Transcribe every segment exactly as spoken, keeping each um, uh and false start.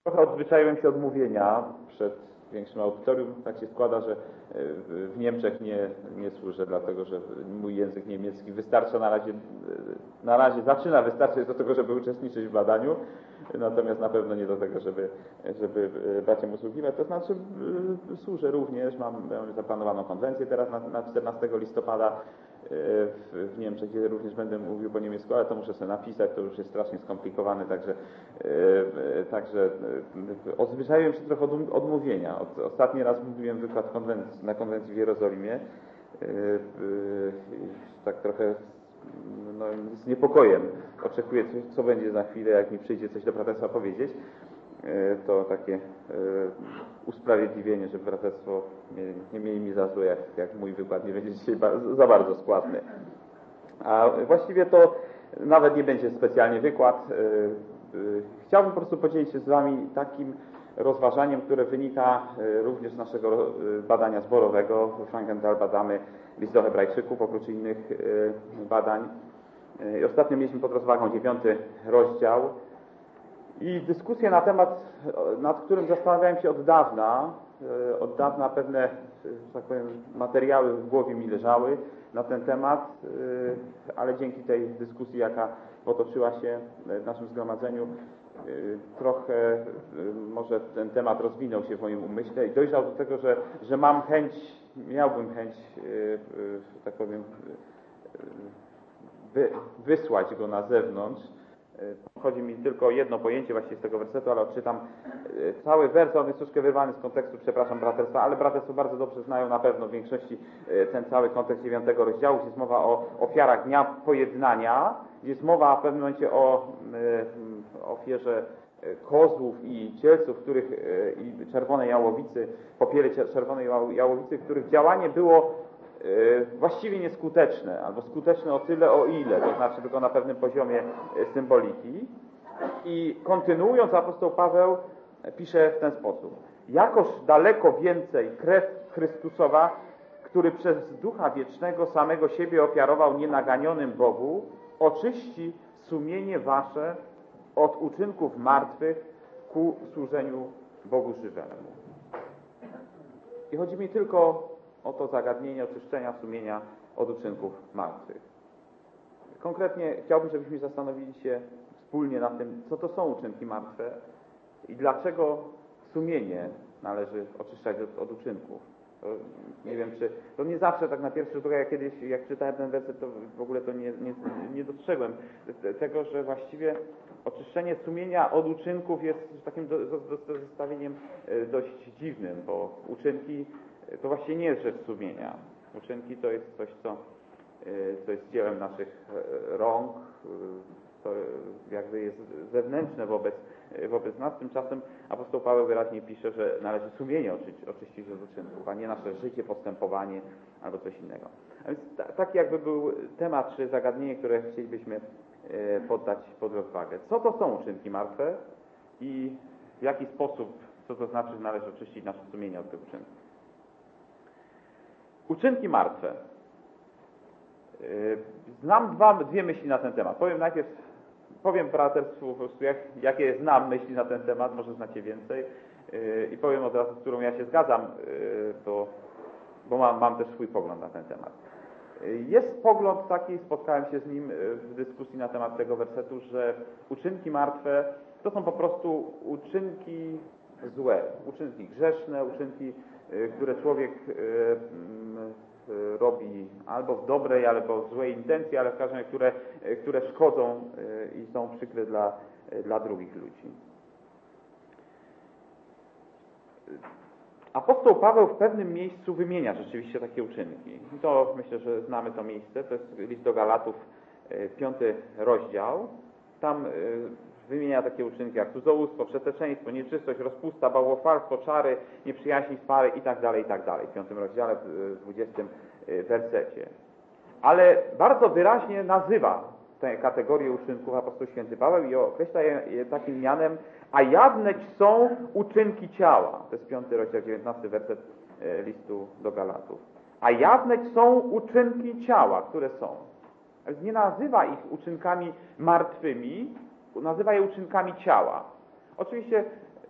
Trochę odzwyczaiłem się od mówienia przed większym audytorium. Tak się składa, że w Niemczech nie, nie służę, dlatego że mój język niemiecki wystarcza na razie, na razie zaczyna wystarczyć do tego, żeby uczestniczyć w badaniu, natomiast na pewno nie do tego, żeby, żeby braciom usługiwać. To znaczy służę również, mam, mam zaplanowaną konwencję teraz na, na czternastego listopada w, w Niemczech, gdzie również będę mówił po niemiecku, ale to muszę sobie napisać, to już jest strasznie skomplikowane, także, także odzwyczaiłem się trochę od, od mówienia. Od, ostatni raz mówiłem wykład konwencji, na konwencji w Jerozolimie, tak trochę no, z niepokojem oczekuję, co, co będzie za chwilę, jak mi przyjdzie coś do braterstwa powiedzieć. To takie usprawiedliwienie, że braterstwo nie, nie mieli mi za złe, jak, jak mój wykład nie będzie dzisiaj ba, za bardzo składny. A właściwie to nawet nie będzie specjalnie wykład. Chciałbym po prostu podzielić się z Wami takim rozważaniem, które wynika również z naszego badania zborowego. Frankenthal badamy list do Hebrajczyków, oprócz innych badań. I ostatnio mieliśmy pod rozwagą dziewiąty rozdział. I dyskusję na temat, nad którym zastanawiałem się od dawna, od dawna pewne, że tak powiem, materiały w głowie mi leżały na ten temat, ale dzięki tej dyskusji, jaka potoczyła się w naszym zgromadzeniu, trochę może ten temat rozwinął się w moim umyśle i dojrzał do tego, że, że mam chęć, miałbym chęć, że tak powiem, wy, wysłać go na zewnątrz. Chodzi mi tylko o jedno pojęcie właściwie z tego wersetu, ale odczytam cały wers, on jest troszkę wyrwany z kontekstu, przepraszam braterstwa, ale braterstwo bardzo dobrze znają na pewno w większości ten cały kontekst dziewiątego rozdziału, gdzie jest mowa o ofiarach dnia pojednania, gdzie jest mowa w pewnym momencie o ofierze kozłów i cielców, których i czerwonej jałowicy, popiele czerwonej jałowicy, których działanie było właściwie nieskuteczne, albo skuteczne o tyle, o ile, to znaczy tylko na pewnym poziomie symboliki. I kontynuując, apostoł Paweł pisze w ten sposób: jakoż daleko więcej krew Chrystusowa, który przez Ducha Wiecznego samego siebie ofiarował nienaganionym Bogu, oczyści sumienie wasze od uczynków martwych ku służeniu Bogu żywemu. I chodzi mi tylko o to zagadnienie oczyszczenia sumienia od uczynków martwych. Konkretnie chciałbym, żebyśmy zastanowili się wspólnie nad tym, co to są uczynki martwe i dlaczego sumienie należy oczyszczać od, od uczynków. To nie wiem, czy... To nie zawsze tak na pierwszy rzut oka, jak kiedyś, jak czytałem ten werset, to w ogóle to nie, nie, nie dostrzegłem tego, że właściwie oczyszczenie sumienia od uczynków jest takim do, do, do, zestawieniem dość dziwnym, bo uczynki to właściwie nie jest rzecz sumienia. Uczynki to jest coś, co, co jest dziełem naszych rąk, to jakby jest zewnętrzne wobec, wobec nas. Tymczasem apostoł Paweł wyraźnie pisze, że należy sumienie oczyścić, oczyścić od uczynków, a nie nasze życie, postępowanie albo coś innego. A więc taki jakby był temat czy zagadnienie, które chcielibyśmy poddać pod rozwagę. Co to są uczynki martwe i w jaki sposób, co to znaczy, że należy oczyścić nasze sumienie od tych uczynków. Uczynki martwe. Znam dwa, dwie myśli na ten temat. Powiem najpierw, powiem braterstwu po prostu, jak, jakie znam myśli na ten temat, może znacie więcej, i powiem od razu, z którą ja się zgadzam, bo, bo mam, mam też swój pogląd na ten temat. Jest pogląd taki, spotkałem się z nim w dyskusji na temat tego wersetu, że uczynki martwe to są po prostu uczynki złe, uczynki grzeszne, uczynki, które człowiek robi albo w dobrej, albo w złej intencji, ale w każdym razie, które, które szkodzą i są przykre dla, dla drugich ludzi. Apostoł Paweł w pewnym miejscu wymienia rzeczywiście takie uczynki. I to myślę, że znamy to miejsce. To jest list do Galatów, piąty rozdział. Tam wymienia takie uczynki jak cudzołóstwo, przeteczeństwo, nieczystość, rozpusta, bałwochwalstwo, czary, nieprzyjaźń, spary i tak dalej, i tak dalej. W piątym rozdziale, w dwudziestym wersecie. Ale bardzo wyraźnie nazywa tę kategorię uczynków apostoł święty Paweł i określa je takim mianem: a jawneś są uczynki ciała. To jest piąty rozdział, dziewiętnasty werset listu do Galatów. A jawneś są uczynki ciała, które są. Więc nie nazywa ich uczynkami martwymi, nazywa je uczynkami ciała. Oczywiście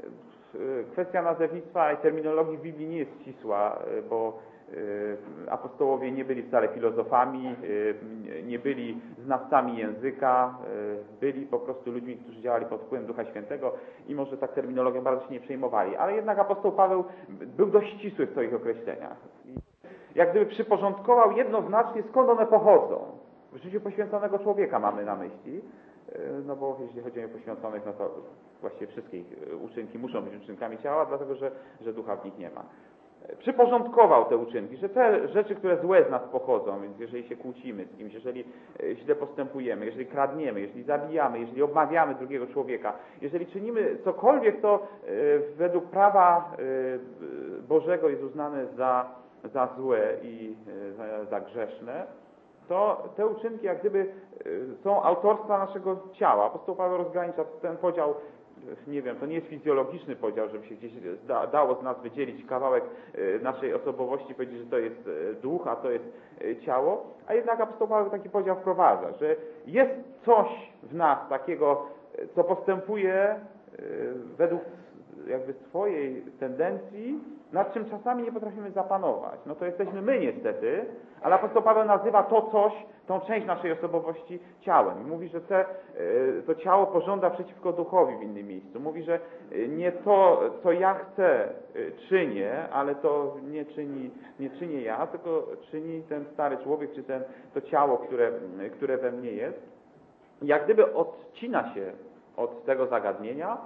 kwestia nazewnictwa i terminologii w Biblii nie jest ścisła, bo apostołowie nie byli wcale filozofami, nie byli znawcami języka, byli po prostu ludźmi, którzy działali pod wpływem Ducha Świętego i może tak terminologią bardzo się nie przejmowali. Ale jednak apostoł Paweł był dość ścisły w swoich określeniach. Jak gdyby przyporządkował jednoznacznie, skąd one pochodzą. W życiu poświęconego człowieka mamy na myśli, no bo jeśli chodzi o poświęconych, no to właściwie wszystkie uczynki muszą być uczynkami ciała, dlatego że, że ducha w nich nie ma. Przyporządkował te uczynki, że te rzeczy, które złe z nas pochodzą, więc jeżeli się kłócimy z kimś, jeżeli źle postępujemy, jeżeli kradniemy, jeżeli zabijamy, jeżeli obmawiamy drugiego człowieka, jeżeli czynimy cokolwiek, to według prawa Bożego jest uznane za, za złe i za, za grzeszne, to te uczynki jak gdyby są autorstwa naszego ciała. Apostoł Paweł rozgranicza ten podział, nie wiem, to nie jest fizjologiczny podział, żeby się gdzieś da, dało z nas wydzielić kawałek naszej osobowości i powiedzieć, że to jest duch, a to jest ciało, a jednak apostoł Paweł taki podział wprowadza, że jest coś w nas takiego, co postępuje według jakby swojej tendencji, nad czym czasami nie potrafimy zapanować. No to jesteśmy my niestety, ale apostoł Paweł nazywa to coś, tą część naszej osobowości ciałem. Mówi, że te, to ciało pożąda przeciwko duchowi w innym miejscu. Mówi, że nie to, co ja chcę, czynię, ale to nie czyni, nie czynię ja, tylko czyni ten stary człowiek, czy ten, to ciało, które, które we mnie jest. Jak gdyby odcina się od tego zagadnienia,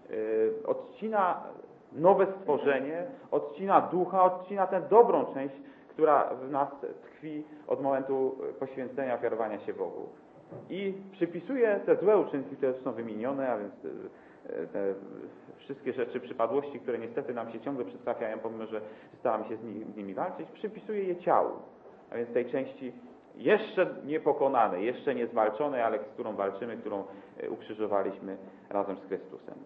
odcina nowe stworzenie, odcina ducha, odcina tę dobrą część, która w nas tkwi od momentu poświęcenia, ofiarowania się Bogu. I przypisuje te złe uczynki, które są wymienione, a więc te wszystkie rzeczy, przypadłości, które niestety nam się ciągle przytrafiają, pomimo że staramy się z nimi walczyć, przypisuje je ciału. A więc tej części jeszcze niepokonanej, jeszcze nie zwalczonej, ale z którą walczymy, którą ukrzyżowaliśmy razem z Chrystusem.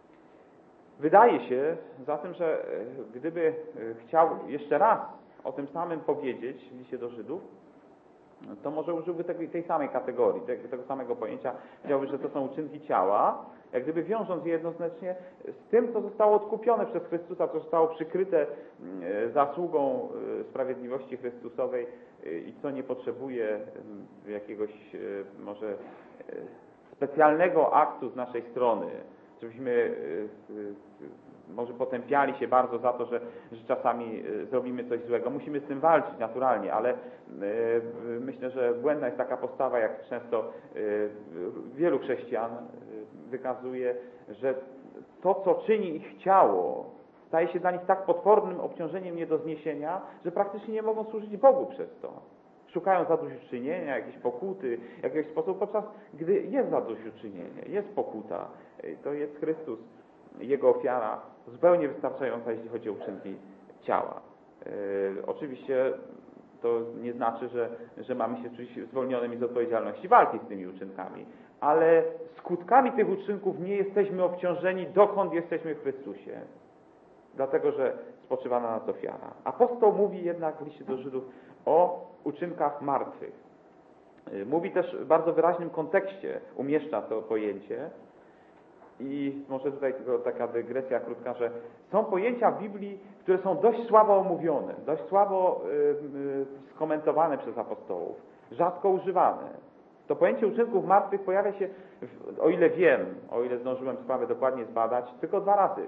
Wydaje się zatem, że gdyby chciał jeszcze raz o tym samym powiedzieć w liście do Żydów, to może użyłby tej, tej samej kategorii, tego, tego samego pojęcia. Powiedziałby, że to są uczynki ciała, jak gdyby wiążąc je jednoznacznie z tym, co zostało odkupione przez Chrystusa, co zostało przykryte zasługą sprawiedliwości Chrystusowej i co nie potrzebuje jakiegoś może specjalnego aktu z naszej strony, żebyśmy może potępiali się bardzo za to, że, że czasami zrobimy coś złego. Musimy z tym walczyć naturalnie, ale myślę, że błędna jest taka postawa, jak często wielu chrześcijan wykazuje, że to, co czyni ich ciało, staje się dla nich tak potwornym obciążeniem nie do zniesienia, że praktycznie nie mogą służyć Bogu przez to. Szukają zadośćuczynienia, jakiejś pokuty, jakiegoś sposobu, podczas gdy jest zadośćuczynienie, jest pokuta, to jest Chrystus, Jego ofiara, zupełnie wystarczająca, jeśli chodzi o uczynki ciała. Yy, oczywiście to nie znaczy, że, że mamy się czuć zwolnionymi z odpowiedzialności walki z tymi uczynkami, ale skutkami tych uczynków nie jesteśmy obciążeni, dokąd jesteśmy w Chrystusie, dlatego że spoczywa na nas ofiara. Apostoł mówi jednak w liście do Żydów o uczynkach martwych. Yy, mówi też w bardzo wyraźnym kontekście, umieszcza to pojęcie. I może tutaj tylko taka dygresja krótka, że są pojęcia w Biblii, które są dość słabo omówione, dość słabo y, y, skomentowane przez apostołów, rzadko używane. To pojęcie uczynków martwych pojawia się, w, o ile wiem, o ile zdążyłem sprawę dokładnie zbadać, tylko dwa razy y,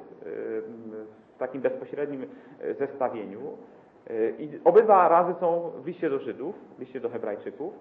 w takim bezpośrednim zestawieniu. Y, I obydwa razy są w liście do Żydów, w liście do Hebrajczyków.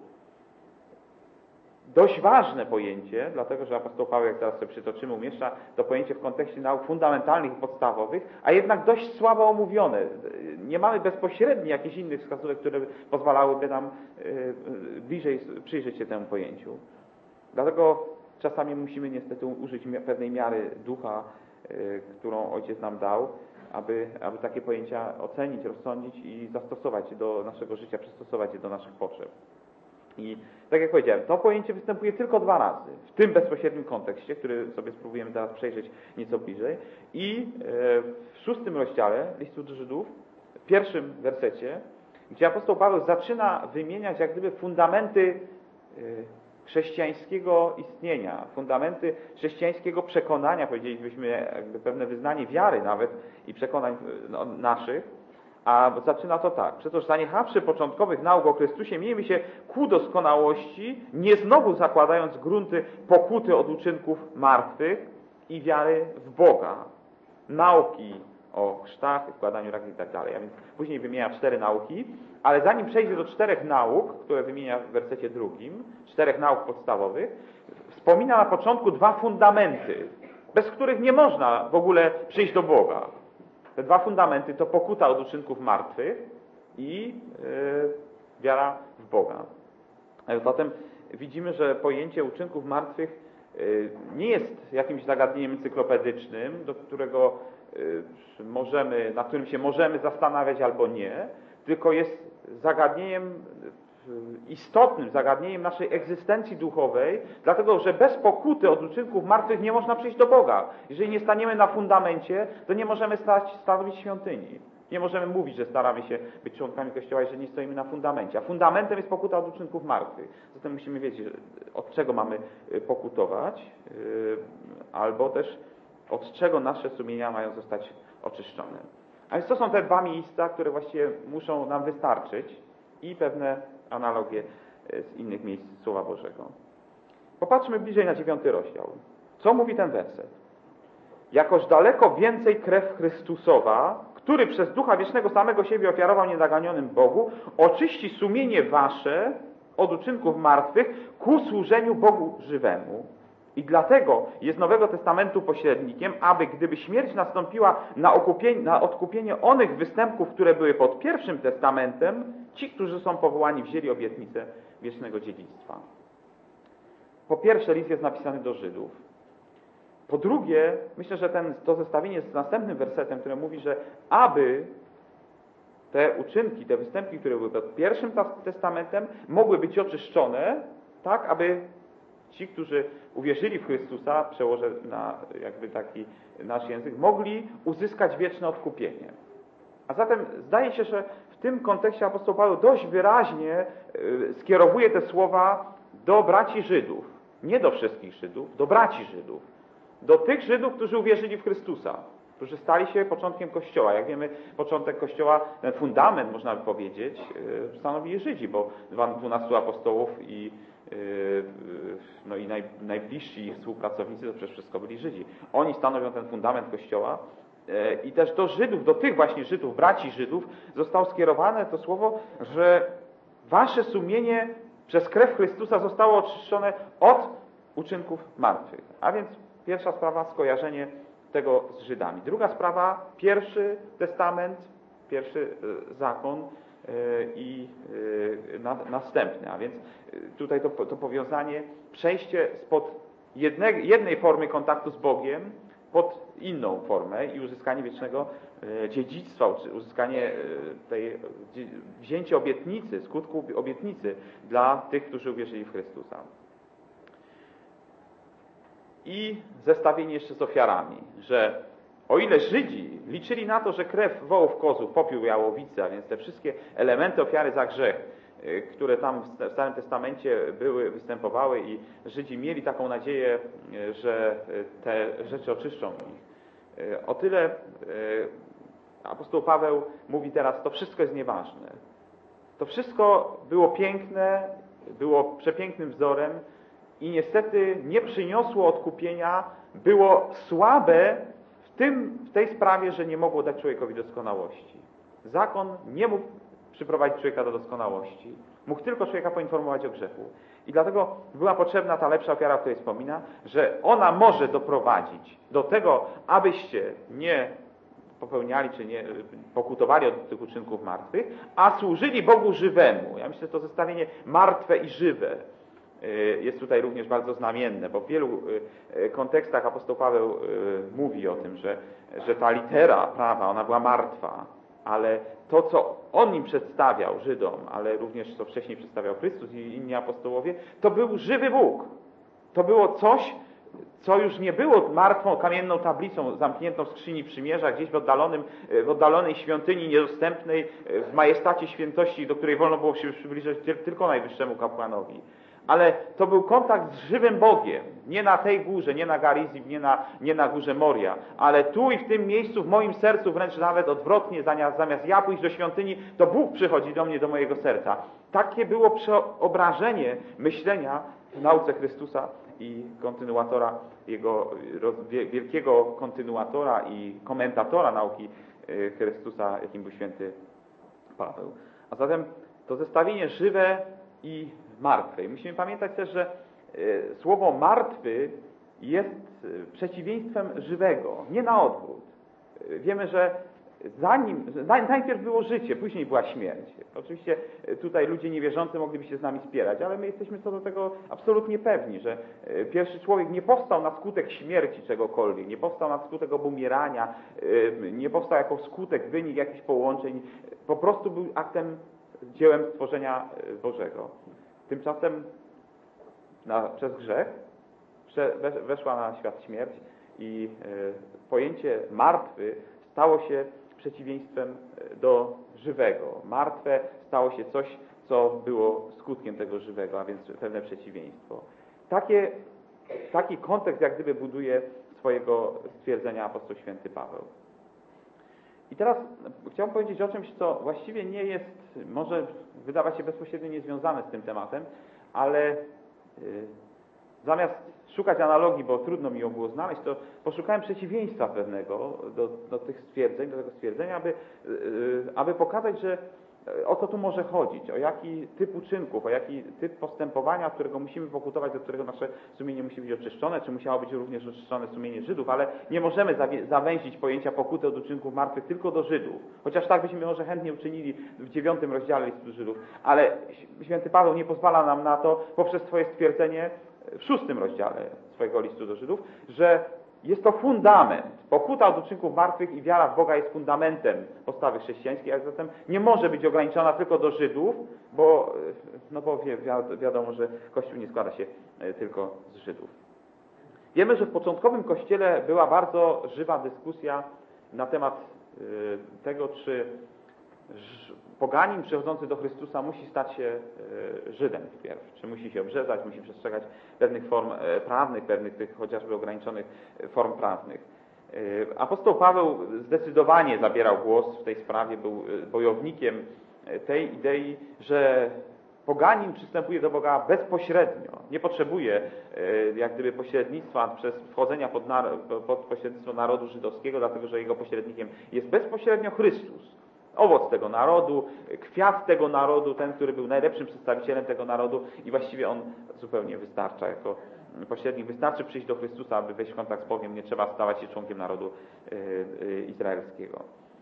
Dość ważne pojęcie, dlatego że apostoł Paweł, jak teraz sobie przytoczymy, umieszcza to pojęcie w kontekście nauk fundamentalnych i podstawowych, a jednak dość słabo omówione. Nie mamy bezpośrednio jakichś innych wskazówek, które pozwalałyby nam bliżej przyjrzeć się temu pojęciu. Dlatego czasami musimy niestety użyć pewnej miary ducha, którą Ojciec nam dał, aby, aby takie pojęcia ocenić, rozsądzić i zastosować je do naszego życia, przystosować je do naszych potrzeb. I tak jak powiedziałem, to pojęcie występuje tylko dwa razy, w tym bezpośrednim kontekście, który sobie spróbujemy teraz przejrzeć nieco bliżej. I w szóstym rozdziale listu do Żydów, w pierwszym wersecie, gdzie apostoł Paweł zaczyna wymieniać jak gdyby fundamenty chrześcijańskiego istnienia, fundamenty chrześcijańskiego przekonania, powiedzielibyśmy, jakby pewne wyznanie wiary nawet i przekonań no, naszych, a zaczyna to tak. Przecież zaniechawszy początkowych nauk o Chrystusie, miejmy się ku doskonałości, nie znowu zakładając grunty pokuty od uczynków martwych i wiary w Boga. Nauki o chrztach, wkładaniu ragi i tak dalej. A więc później wymienia cztery nauki, ale zanim przejdzie do czterech nauk, które wymienia w wersecie drugim, czterech nauk podstawowych, wspomina na początku dwa fundamenty, bez których nie można w ogóle przyjść do Boga. Te dwa fundamenty to pokuta od uczynków martwych i yy, wiara w Boga. Zatem widzimy, że pojęcie uczynków martwych yy, nie jest jakimś zagadnieniem encyklopedycznym, do którego yy, możemy, nad którym się możemy zastanawiać albo nie, tylko jest zagadnieniem istotnym, zagadnieniem naszej egzystencji duchowej, dlatego że bez pokuty od uczynków martwych nie można przyjść do Boga. Jeżeli nie staniemy na fundamencie, to nie możemy stać, stanowić świątyni. Nie możemy mówić, że staramy się być członkami Kościoła, jeżeli nie stoimy na fundamencie. A fundamentem jest pokuta od uczynków martwych. Zatem musimy wiedzieć, od czego mamy pokutować, albo też od czego nasze sumienia mają zostać oczyszczone. A więc to są te dwa miejsca, które właściwie muszą nam wystarczyć i pewne analogie z innych miejsc Słowa Bożego. Popatrzmy bliżej na dziewiąty rozdział. Co mówi ten werset? Jakoż daleko więcej krew Chrystusowa, który przez Ducha Wiecznego samego siebie ofiarował nienaganionym Bogu, oczyści sumienie wasze od uczynków martwych ku służeniu Bogu żywemu. I dlatego jest Nowego Testamentu pośrednikiem, aby gdyby śmierć nastąpiła na, okupienie, na odkupienie onych występków, które były pod pierwszym testamentem, ci, którzy są powołani, wzięli obietnicę wiecznego dziedzictwa. Po pierwsze, list jest napisany do Żydów. Po drugie, myślę, że ten, to zestawienie z następnym wersetem, które mówi, że aby te uczynki, te występki, które były pod pierwszym testamentem, mogły być oczyszczone, tak, aby ci, którzy uwierzyli w Chrystusa, przełożę na jakby taki nasz język, mogli uzyskać wieczne odkupienie. A zatem zdaje się, że w tym kontekście apostoł Paweł dość wyraźnie skierowuje te słowa do braci Żydów. Nie do wszystkich Żydów, do braci Żydów. Do tych Żydów, którzy uwierzyli w Chrystusa, którzy stali się początkiem Kościoła. Jak wiemy, początek Kościoła, ten fundament, można by powiedzieć, stanowili Żydzi, bo dwunastu apostołów i no i naj, najbliżsi ich współpracownicy to przecież wszystko byli Żydzi. Oni stanowią ten fundament Kościoła i też do Żydów, do tych właśnie Żydów, braci Żydów, zostało skierowane to słowo, że wasze sumienie przez krew Chrystusa zostało oczyszczone od uczynków martwych. A więc pierwsza sprawa, skojarzenie tego z Żydami. Druga sprawa, pierwszy testament, pierwszy zakon i na, następny. A więc tutaj to, to powiązanie, przejście spod jednej, jednej formy kontaktu z Bogiem pod inną formę i uzyskanie wiecznego dziedzictwa, uzyskanie tej, wzięcie obietnicy, skutku obietnicy dla tych, którzy uwierzyli w Chrystusa. I zestawienie jeszcze z ofiarami, że o ile Żydzi liczyli na to, że krew wołów, kozów, popiół jałowicy, a więc te wszystkie elementy ofiary za grzech, które tam w Starym Testamencie były, występowały i Żydzi mieli taką nadzieję, że te rzeczy oczyszczą ich. O tyle apostoł Paweł mówi teraz, to wszystko jest nieważne. To wszystko było piękne, było przepięknym wzorem i niestety nie przyniosło odkupienia, było słabe w, tym, w tej sprawie, że nie mogło dać człowiekowi doskonałości. Zakon nie mógł przyprowadzić człowieka do doskonałości. Mógł tylko człowieka poinformować o grzechu. I dlatego była potrzebna ta lepsza ofiara, o której wspomina, że ona może doprowadzić do tego, abyście nie popełniali, czy nie pokutowali od tych uczynków martwych, a służyli Bogu żywemu. Ja myślę, że to zestawienie martwe i żywe jest tutaj również bardzo znamienne, bo w wielu kontekstach apostoł Paweł mówi o tym, że, że ta litera prawa, ona była martwa, ale to, co on im przedstawiał, Żydom, ale również co wcześniej przedstawiał Chrystus i inni apostołowie, to był żywy Bóg. To było coś, co już nie było martwą, kamienną tablicą zamkniętą w skrzyni przymierza, gdzieś w, oddalonym, w oddalonej świątyni niedostępnej, w majestacie świętości, do której wolno było się przybliżyć tylko najwyższemu kapłanowi. ale to był kontakt z żywym Bogiem. Nie na tej górze, nie na Garizim, nie na, nie na górze Moria, ale tu i w tym miejscu, w moim sercu, wręcz nawet odwrotnie, zamiast, zamiast ja pójść do świątyni, to Bóg przychodzi do mnie, do mojego serca. Takie było przeobrażenie myślenia w nauce Chrystusa i kontynuatora, jego wielkiego kontynuatora i komentatora nauki Chrystusa, jakim był święty Paweł. A zatem to zestawienie żywe i martwe. I musimy pamiętać też, że słowo martwy jest przeciwieństwem żywego, nie na odwrót. Wiemy, że zanim, najpierw było życie, później była śmierć. Oczywiście tutaj ludzie niewierzący mogliby się z nami spierać, ale my jesteśmy co do tego absolutnie pewni, że pierwszy człowiek nie powstał na skutek śmierci czegokolwiek, nie powstał na skutek obumierania, nie powstał jako skutek, wynik jakichś połączeń, po prostu był aktem, dziełem stworzenia Bożego. Tymczasem na, przez grzech prze, weszła na świat śmierć i e, pojęcie martwy stało się przeciwieństwem do żywego. Martwe stało się coś, co było skutkiem tego żywego, a więc pewne przeciwieństwo. Takie, taki kontekst jak gdyby buduje swojego stwierdzenia apostoł święty Paweł. I teraz chciałbym powiedzieć o czymś, co właściwie nie jest, może wydawać się bezpośrednio niezwiązane z tym tematem, ale yy, zamiast szukać analogii, bo trudno mi ją było znaleźć, to poszukałem przeciwieństwa pewnego do, do tych stwierdzeń, do tego stwierdzenia, aby, yy, aby pokazać, że o co tu może chodzić, o jaki typ uczynków, o jaki typ postępowania, którego musimy pokutować, do którego nasze sumienie musi być oczyszczone, czy musiało być również oczyszczone sumienie Żydów, ale nie możemy zawęzić pojęcia pokuty od uczynków martwych tylko do Żydów, chociaż tak byśmy może chętnie uczynili w dziewiątym rozdziale listu do Żydów, ale święty Paweł nie pozwala nam na to poprzez swoje stwierdzenie w szóstym rozdziale swojego listu do Żydów, że jest to fundament. Pokuta od uczynków martwych i wiara w Boga jest fundamentem postawy chrześcijańskiej, a zatem nie może być ograniczona tylko do Żydów, bo, no bo wi wiadomo, że Kościół nie składa się tylko z Żydów. Wiemy, że w początkowym Kościele była bardzo żywa dyskusja na temat tego, czy poganin przychodzący do Chrystusa musi stać się Żydem wpierw, czy musi się obrzezać, musi przestrzegać pewnych form prawnych, pewnych tych chociażby ograniczonych form prawnych. Apostoł Paweł zdecydowanie zabierał głos w tej sprawie, był bojownikiem tej idei, że poganin przystępuje do Boga bezpośrednio, nie potrzebuje jak gdyby pośrednictwa przez wchodzenia pod, pod pośrednictwo narodu żydowskiego, dlatego że jego pośrednikiem jest bezpośrednio Chrystus. Owoc tego narodu, kwiat tego narodu, ten, który był najlepszym przedstawicielem tego narodu i właściwie on zupełnie wystarcza jako pośrednik. Wystarczy przyjść do Chrystusa, aby wejść w kontakt z Bogiem, nie trzeba stawać się członkiem narodu izraelskiego.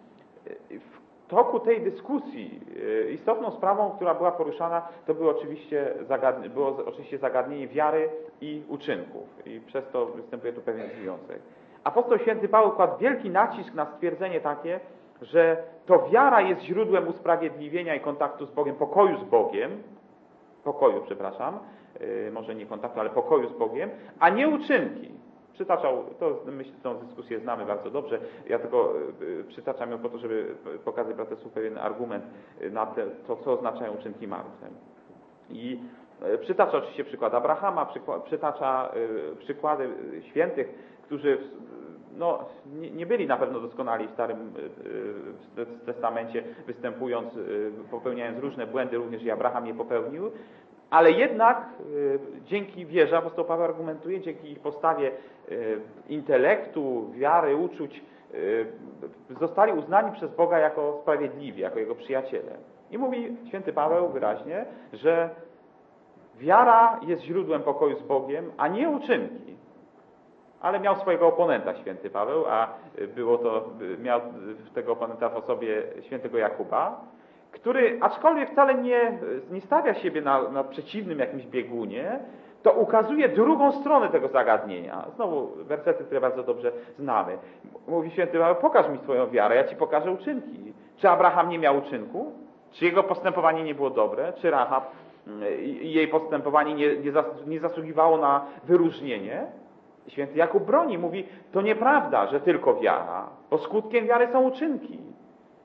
W toku tej dyskusji istotną sprawą, która była poruszana, to było oczywiście, zagadnienie, było oczywiście zagadnienie wiary i uczynków i przez to występuje tu pewien związek. Apostoł święty Paweł kładł wielki nacisk na stwierdzenie takie, że to wiara jest źródłem usprawiedliwienia i kontaktu z Bogiem, pokoju z Bogiem, pokoju, przepraszam, yy, może nie kontaktu, ale pokoju z Bogiem, a nie uczynki. Przytaczał, to myślę, tę dyskusję znamy bardzo dobrze, ja tylko yy, przytaczam ją po to, żeby pokazać braterstwu pewien argument na te, to, co oznaczają uczynki martwe. I yy, przytacza oczywiście przykład Abrahama, przykład, przytacza yy, przykłady świętych, którzy no, nie, nie byli na pewno doskonali w Starym w Testamencie, występując, popełniając różne błędy, również i Abraham je popełnił, ale jednak dzięki wierze, apostoł Paweł argumentuje, dzięki ich postawie intelektu, wiary, uczuć, zostali uznani przez Boga jako sprawiedliwi, jako Jego przyjaciele. I mówi święty Paweł wyraźnie, że wiara jest źródłem pokoju z Bogiem, a nie uczynki. Ale miał swojego oponenta święty Paweł, a było to, miał tego oponenta w osobie świętego Jakuba, który aczkolwiek wcale nie, nie stawia siebie na, na przeciwnym jakimś biegunie, to ukazuje drugą stronę tego zagadnienia. Znowu wersety, które bardzo dobrze znamy. Mówi święty Paweł, pokaż mi swoją wiarę, ja ci pokażę uczynki. Czy Abraham nie miał uczynku? Czy jego postępowanie nie było dobre? Czy Rahab i jej postępowanie nie, nie, zas, nie zasługiwało na wyróżnienie? Święty Jakub broni, mówi, to nieprawda, że tylko wiara, bo skutkiem wiary są uczynki.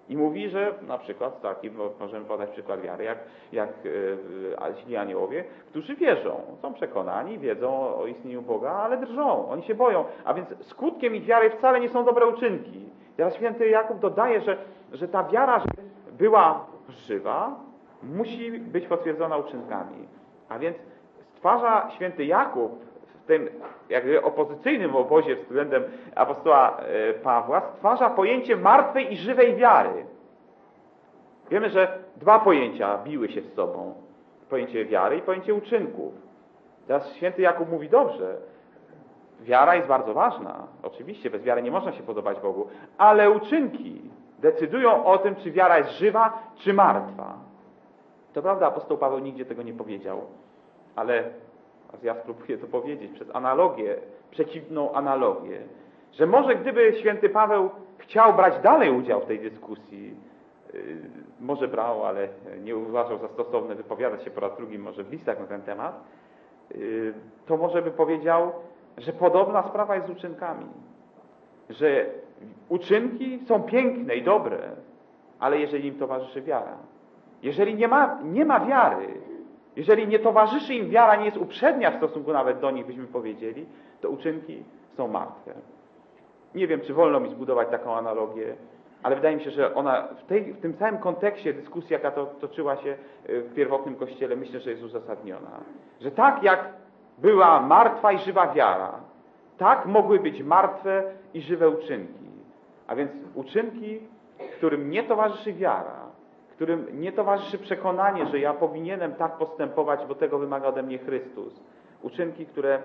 I mówi, że na przykład taki, bo możemy podać przykład wiary, jak, jak e, źli aniołowie, którzy wierzą, są przekonani, wiedzą o istnieniu Boga, ale drżą, oni się boją. A więc skutkiem ich wiary wcale nie są dobre uczynki. Teraz święty Jakub dodaje, że, że ta wiara, żeby była żywa, musi być potwierdzona uczynkami. A więc stwarza święty Jakub w tym jakby opozycyjnym obozie względem apostoła Pawła, stwarza pojęcie martwej i żywej wiary. Wiemy, że dwa pojęcia biły się z sobą. Pojęcie wiary i pojęcie uczynków. Teraz święty Jakub mówi dobrze, wiara jest bardzo ważna. Oczywiście bez wiary nie można się podobać Bogu, ale uczynki decydują o tym, czy wiara jest żywa, czy martwa. To prawda, apostoł Paweł nigdzie tego nie powiedział, ale ja spróbuję to powiedzieć przez analogię, przeciwną analogię, że może gdyby święty Paweł chciał brać dalej udział w tej dyskusji, yy, może brał, ale nie uważał za stosowne wypowiadać się po raz drugi może w listach na ten temat, yy, to może by powiedział, że podobna sprawa jest z uczynkami. Że uczynki są piękne i dobre, ale jeżeli im towarzyszy wiara, jeżeli nie ma, nie ma wiary, jeżeli nie towarzyszy im wiara, nie jest uprzednia w stosunku nawet do nich, byśmy powiedzieli, to uczynki są martwe. Nie wiem, czy wolno mi zbudować taką analogię, ale wydaje mi się, że ona w, tej, w tym całym kontekście dyskusji, jaka to toczyła się w pierwotnym Kościele, myślę, że jest uzasadniona. Że tak jak była martwa i żywa wiara, tak mogły być martwe i żywe uczynki. A więc uczynki, którym nie towarzyszy wiara, którym nie towarzyszy przekonanie, że ja powinienem tak postępować, bo tego wymaga ode mnie Chrystus. Uczynki, które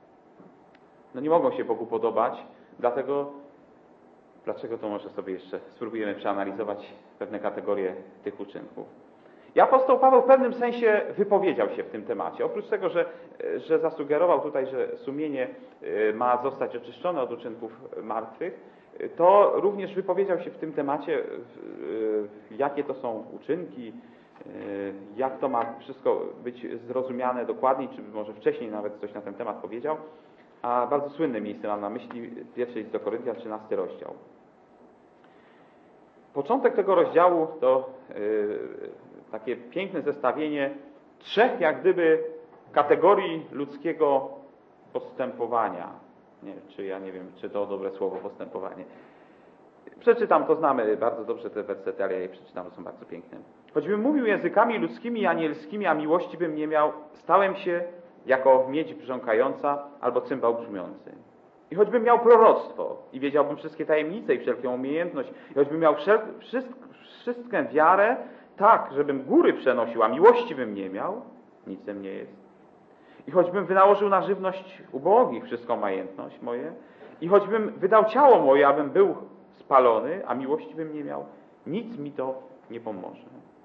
no nie mogą się Bogu podobać, dlatego, dlaczego to może sobie jeszcze spróbujemy przeanalizować pewne kategorie tych uczynków. I apostoł Paweł w pewnym sensie wypowiedział się w tym temacie. Oprócz tego, że, że zasugerował tutaj, że sumienie ma zostać oczyszczone od uczynków martwych, to również wypowiedział się w tym temacie, jakie to są uczynki, jak to ma wszystko być zrozumiane dokładniej, czy może wcześniej nawet coś na ten temat powiedział. A bardzo słynne miejsce mam na myśli, pierwszy list do Koryntian, trzynasty rozdział. Początek tego rozdziału to yy, takie piękne zestawienie trzech jak gdyby kategorii ludzkiego postępowania. Nie, czy ja nie wiem, czy to dobre słowo postępowanie. Przeczytam, to znamy bardzo dobrze te wersety, ale ja je przeczytam, bo są bardzo piękne. Choćbym mówił językami ludzkimi i anielskimi, a miłości bym nie miał, stałem się jako miedź brząkająca albo cymbał brzmiący. I choćbym miał proroctwo i wiedziałbym wszystkie tajemnice i wszelką umiejętność, i choćbym miał wszel- wszystk- wszystkę wiarę, tak, żebym góry przenosił, a miłości bym nie miał, nicem nie jest. I choćbym wynałożył na żywność ubogich wszystką majętność moje, i choćbym wydał ciało moje, abym był spalony, a miłości bym nie miał, nic mi to nie pomoże.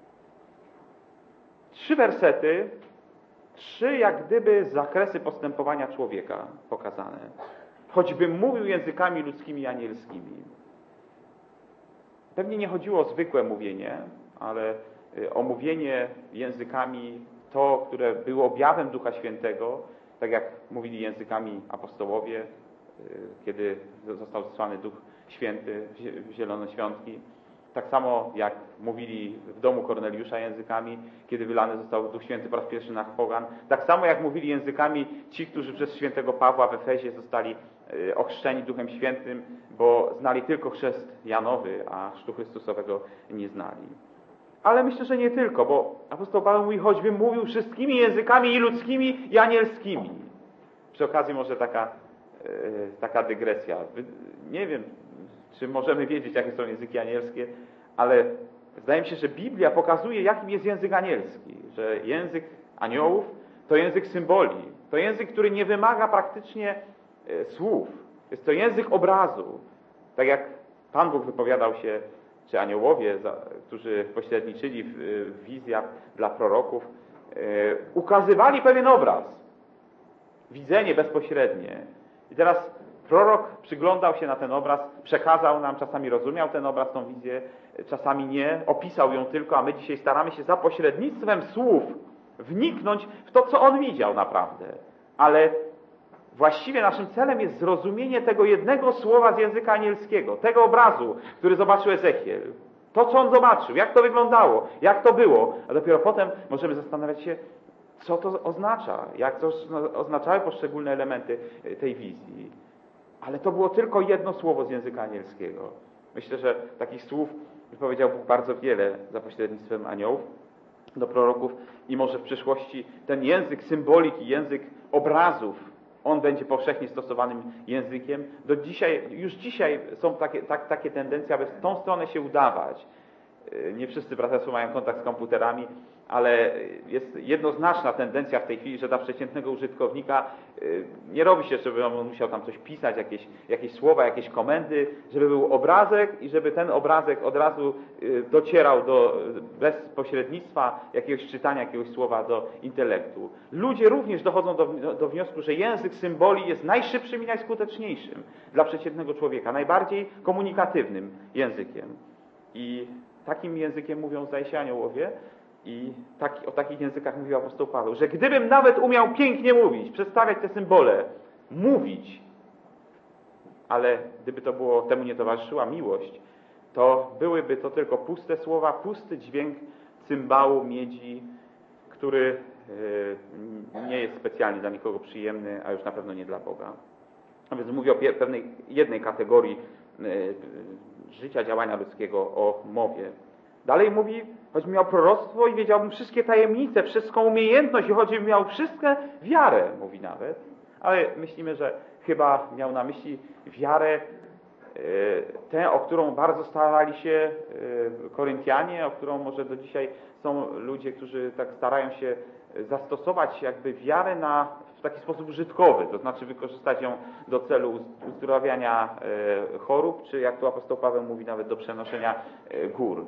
Trzy wersety, trzy jak gdyby zakresy postępowania człowieka pokazane. Choćbym mówił językami ludzkimi i anielskimi. Pewnie nie chodziło o zwykłe mówienie, ale o mówienie językami to, które było objawem Ducha Świętego, tak jak mówili językami apostołowie, kiedy został zesłany Duch Święty w Zielone Świątki. Tak samo jak mówili w domu Korneliusza językami, kiedy wylany został Duch Święty po raz pierwszy na pogan. Tak samo jak mówili językami ci, którzy przez świętego Pawła w Efezie zostali ochrzczeni Duchem Świętym, bo znali tylko chrzest Janowy, a chrztu Chrystusowego nie znali. Ale myślę, że nie tylko, bo apostoł Paweł mówi, choćbym mówił wszystkimi językami i ludzkimi, i anielskimi. Przy okazji może taka, taka dygresja. Nie wiem, czy możemy wiedzieć, jakie są języki anielskie, ale wydaje mi się, że Biblia pokazuje, jakim jest język anielski. Że język aniołów to język symboli. To język, który nie wymaga praktycznie słów. Jest to język obrazu. Tak jak Pan Bóg wypowiadał się, czy aniołowie, którzy pośredniczyli w, w wizjach dla proroków, ukazywali pewien obraz. Widzenie bezpośrednie. I teraz prorok przyglądał się na ten obraz, przekazał nam, czasami rozumiał ten obraz, tą wizję, czasami nie, opisał ją tylko, a my dzisiaj staramy się za pośrednictwem słów wniknąć w to, co on widział naprawdę. Ale właściwie naszym celem jest zrozumienie tego jednego słowa z języka anielskiego, tego obrazu, który zobaczył Ezechiel. To, co on zobaczył, jak to wyglądało, jak to było. A dopiero potem możemy zastanawiać się, co to oznacza, jak to oznaczały poszczególne elementy tej wizji. Ale to było tylko jedno słowo z języka anielskiego. Myślę, że takich słów wypowiedział Bóg bardzo wiele za pośrednictwem aniołów do proroków i może w przyszłości ten język symboliki, język obrazów, on będzie powszechnie stosowanym językiem. Do dzisiaj, już dzisiaj są takie, tak, takie tendencje, aby w tą stronę się udawać. Nie wszyscy braterstwo mają kontakt z komputerami, ale jest jednoznaczna tendencja w tej chwili, że dla przeciętnego użytkownika nie robi się, żeby on musiał tam coś pisać, jakieś, jakieś słowa, jakieś komendy, żeby był obrazek i żeby ten obrazek od razu docierał do, bez pośrednictwa jakiegoś czytania, jakiegoś słowa do intelektu. Ludzie również dochodzą do, do wniosku, że język symboli jest najszybszym i najskuteczniejszym dla przeciętnego człowieka, najbardziej komunikatywnym językiem. I takim językiem mówią zdaje się aniołowie i tak, o takich językach mówił apostoł Paweł, że gdybym nawet umiał pięknie mówić, przedstawiać te symbole, mówić, ale gdyby to było, temu nie towarzyszyła miłość, to byłyby to tylko puste słowa, pusty dźwięk cymbału, miedzi, który yy, nie jest specjalnie dla nikogo przyjemny, a już na pewno nie dla Boga. A więc mówię o pewnej jednej kategorii yy, życia, działania ludzkiego, o mowie. Dalej mówi, choćbym miał proroctwo i wiedziałbym wszystkie tajemnice, wszystką umiejętność i choćbym miał wszystkę wiarę, mówi nawet, ale myślimy, że chyba miał na myśli wiarę tę, o którą bardzo starali się Koryntianie, o którą może do dzisiaj są ludzie, którzy tak starają się zastosować jakby wiarę na, w taki sposób użytkowy, to znaczy wykorzystać ją do celu uzdrawiania chorób, czy jak tu apostoł Paweł mówi, nawet do przenoszenia gór.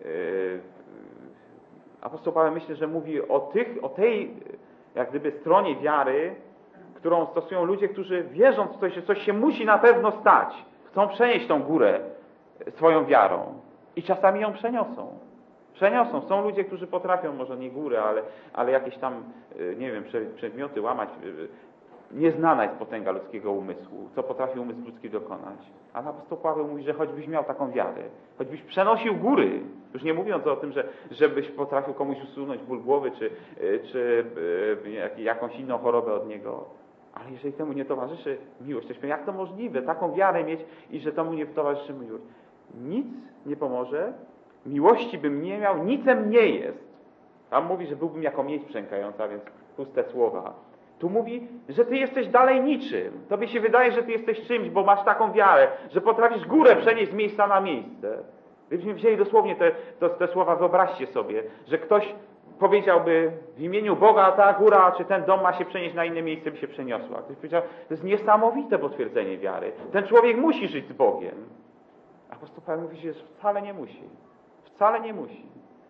Apostoł Paweł myślę, że mówi o tych, o tej jak gdyby stronie wiary, którą stosują ludzie, którzy wierząc w coś, że coś się musi na pewno stać, chcą przenieść tą górę swoją wiarą i czasami ją przeniosą. Przeniosą. Są ludzie, którzy potrafią, może nie górę, ale, ale jakieś tam, nie wiem, przedmioty łamać. Nieznana jest potęga ludzkiego umysłu, co potrafi umysł ludzki dokonać. A apostoł Paweł mówi, że choćbyś miał taką wiarę, choćbyś przenosił góry, już nie mówiąc o tym, że żebyś potrafił komuś usunąć ból głowy, czy, czy jakąś inną chorobę od niego, ale jeżeli temu nie towarzyszy miłość, to jak to możliwe, taką wiarę mieć i że temu nie towarzyszy miłość? Nic nie pomoże, miłości bym nie miał, nicem nie jest. Tam mówi, że byłbym jako miedź przękająca, więc puste słowa. Tu mówi, że ty jesteś dalej niczym. Tobie się wydaje, że ty jesteś czymś, bo masz taką wiarę, że potrafisz górę przenieść z miejsca na miejsce. Gdybyśmy wzięli dosłownie te, te, te słowa, wyobraźcie sobie, że ktoś powiedziałby w imieniu Boga, ta góra, czy ten dom ma się przenieść na inne miejsce, by się przeniosła. Ktoś powiedział, to jest niesamowite potwierdzenie wiary. Ten człowiek musi żyć z Bogiem. Apostoł Paweł mówi, że wcale nie musi. Wcale nie musi.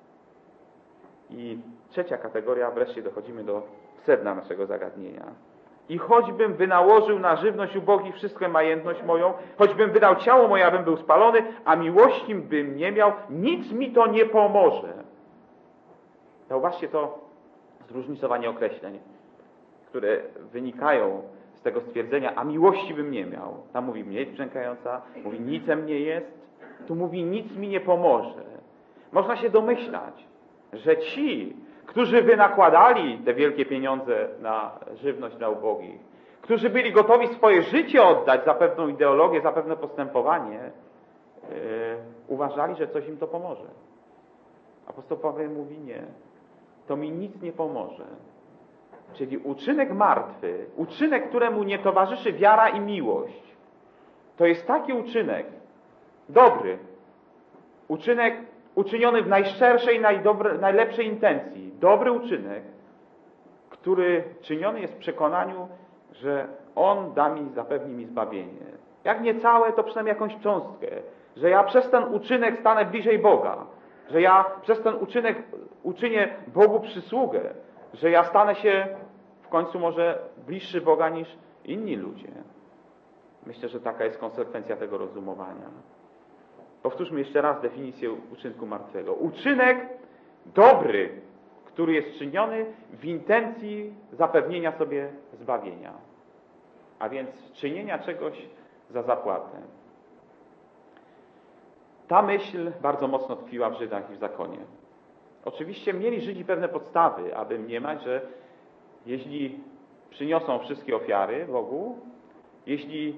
I trzecia kategoria, wreszcie dochodzimy do sedna naszego zagadnienia. I choćbym wynałożył na żywność ubogich wszystką majętność moją, choćbym wydał ciało moje, abym był spalony, a miłości bym nie miał, nic mi to nie pomoże. Zauważcie to zróżnicowanie określeń, które wynikają z tego stwierdzenia, a miłości bym nie miał. Tam mówi miedź brzękająca, mówi nicem nie jest, tu mówi nic mi nie pomoże. Można się domyślać, że ci, którzy wynakładali te wielkie pieniądze na żywność dla ubogich, którzy byli gotowi swoje życie oddać za pewną ideologię, za pewne postępowanie, yy, uważali, że coś im to pomoże. Apostoł Paweł mówi nie, to mi nic nie pomoże. Czyli uczynek martwy, uczynek, któremu nie towarzyszy wiara i miłość, to jest taki uczynek dobry, uczynek uczyniony w najszczerszej, najdobry, najlepszej intencji. Dobry uczynek, który czyniony jest w przekonaniu, że On da mi, zapewni mi zbawienie. Jak nie całe, to przynajmniej jakąś cząstkę. Że ja przez ten uczynek stanę bliżej Boga. Że ja przez ten uczynek uczynię Bogu przysługę. Że ja stanę się w końcu może bliższy Boga niż inni ludzie. Myślę, że taka jest konsekwencja tego rozumowania. Powtórzmy jeszcze raz definicję uczynku martwego. Uczynek dobry, który jest czyniony w intencji zapewnienia sobie zbawienia. A więc czynienia czegoś za zapłatę. Ta myśl bardzo mocno tkwiła w Żydach i w zakonie. Oczywiście mieli Żydzi pewne podstawy, aby mniemać, że jeśli przyniosą wszystkie ofiary Bogu, jeśli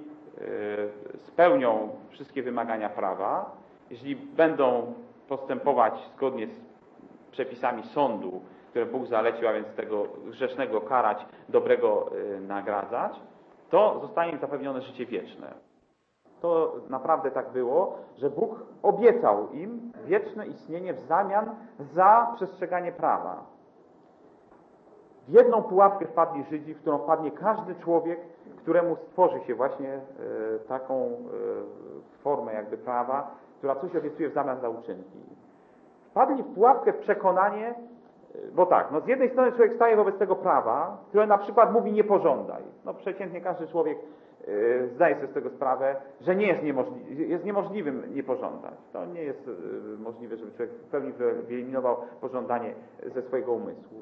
spełnią wszystkie wymagania prawa, jeśli będą postępować zgodnie z przepisami sądu, które Bóg zalecił, a więc tego grzesznego karać, dobrego nagradzać, to zostanie im zapewnione życie wieczne. To naprawdę tak było, że Bóg obiecał im wieczne istnienie w zamian za przestrzeganie prawa. W jedną pułapkę wpadli Żydzi, w którą wpadnie każdy człowiek, któremu stworzy się właśnie e, taką e, formę jakby prawa, która coś obiecuje w zamian za uczynki. Wpadli w pułapkę w przekonanie, e, bo tak, no z jednej strony człowiek staje wobec tego prawa, które na przykład mówi nie pożądaj. No przeciętnie każdy człowiek e, zdaje sobie z tego sprawę, że nie jest, niemożli jest niemożliwym nie pożądać. To nie jest e, możliwe, żeby człowiek w pełni wyeliminował pożądanie ze swojego umysłu.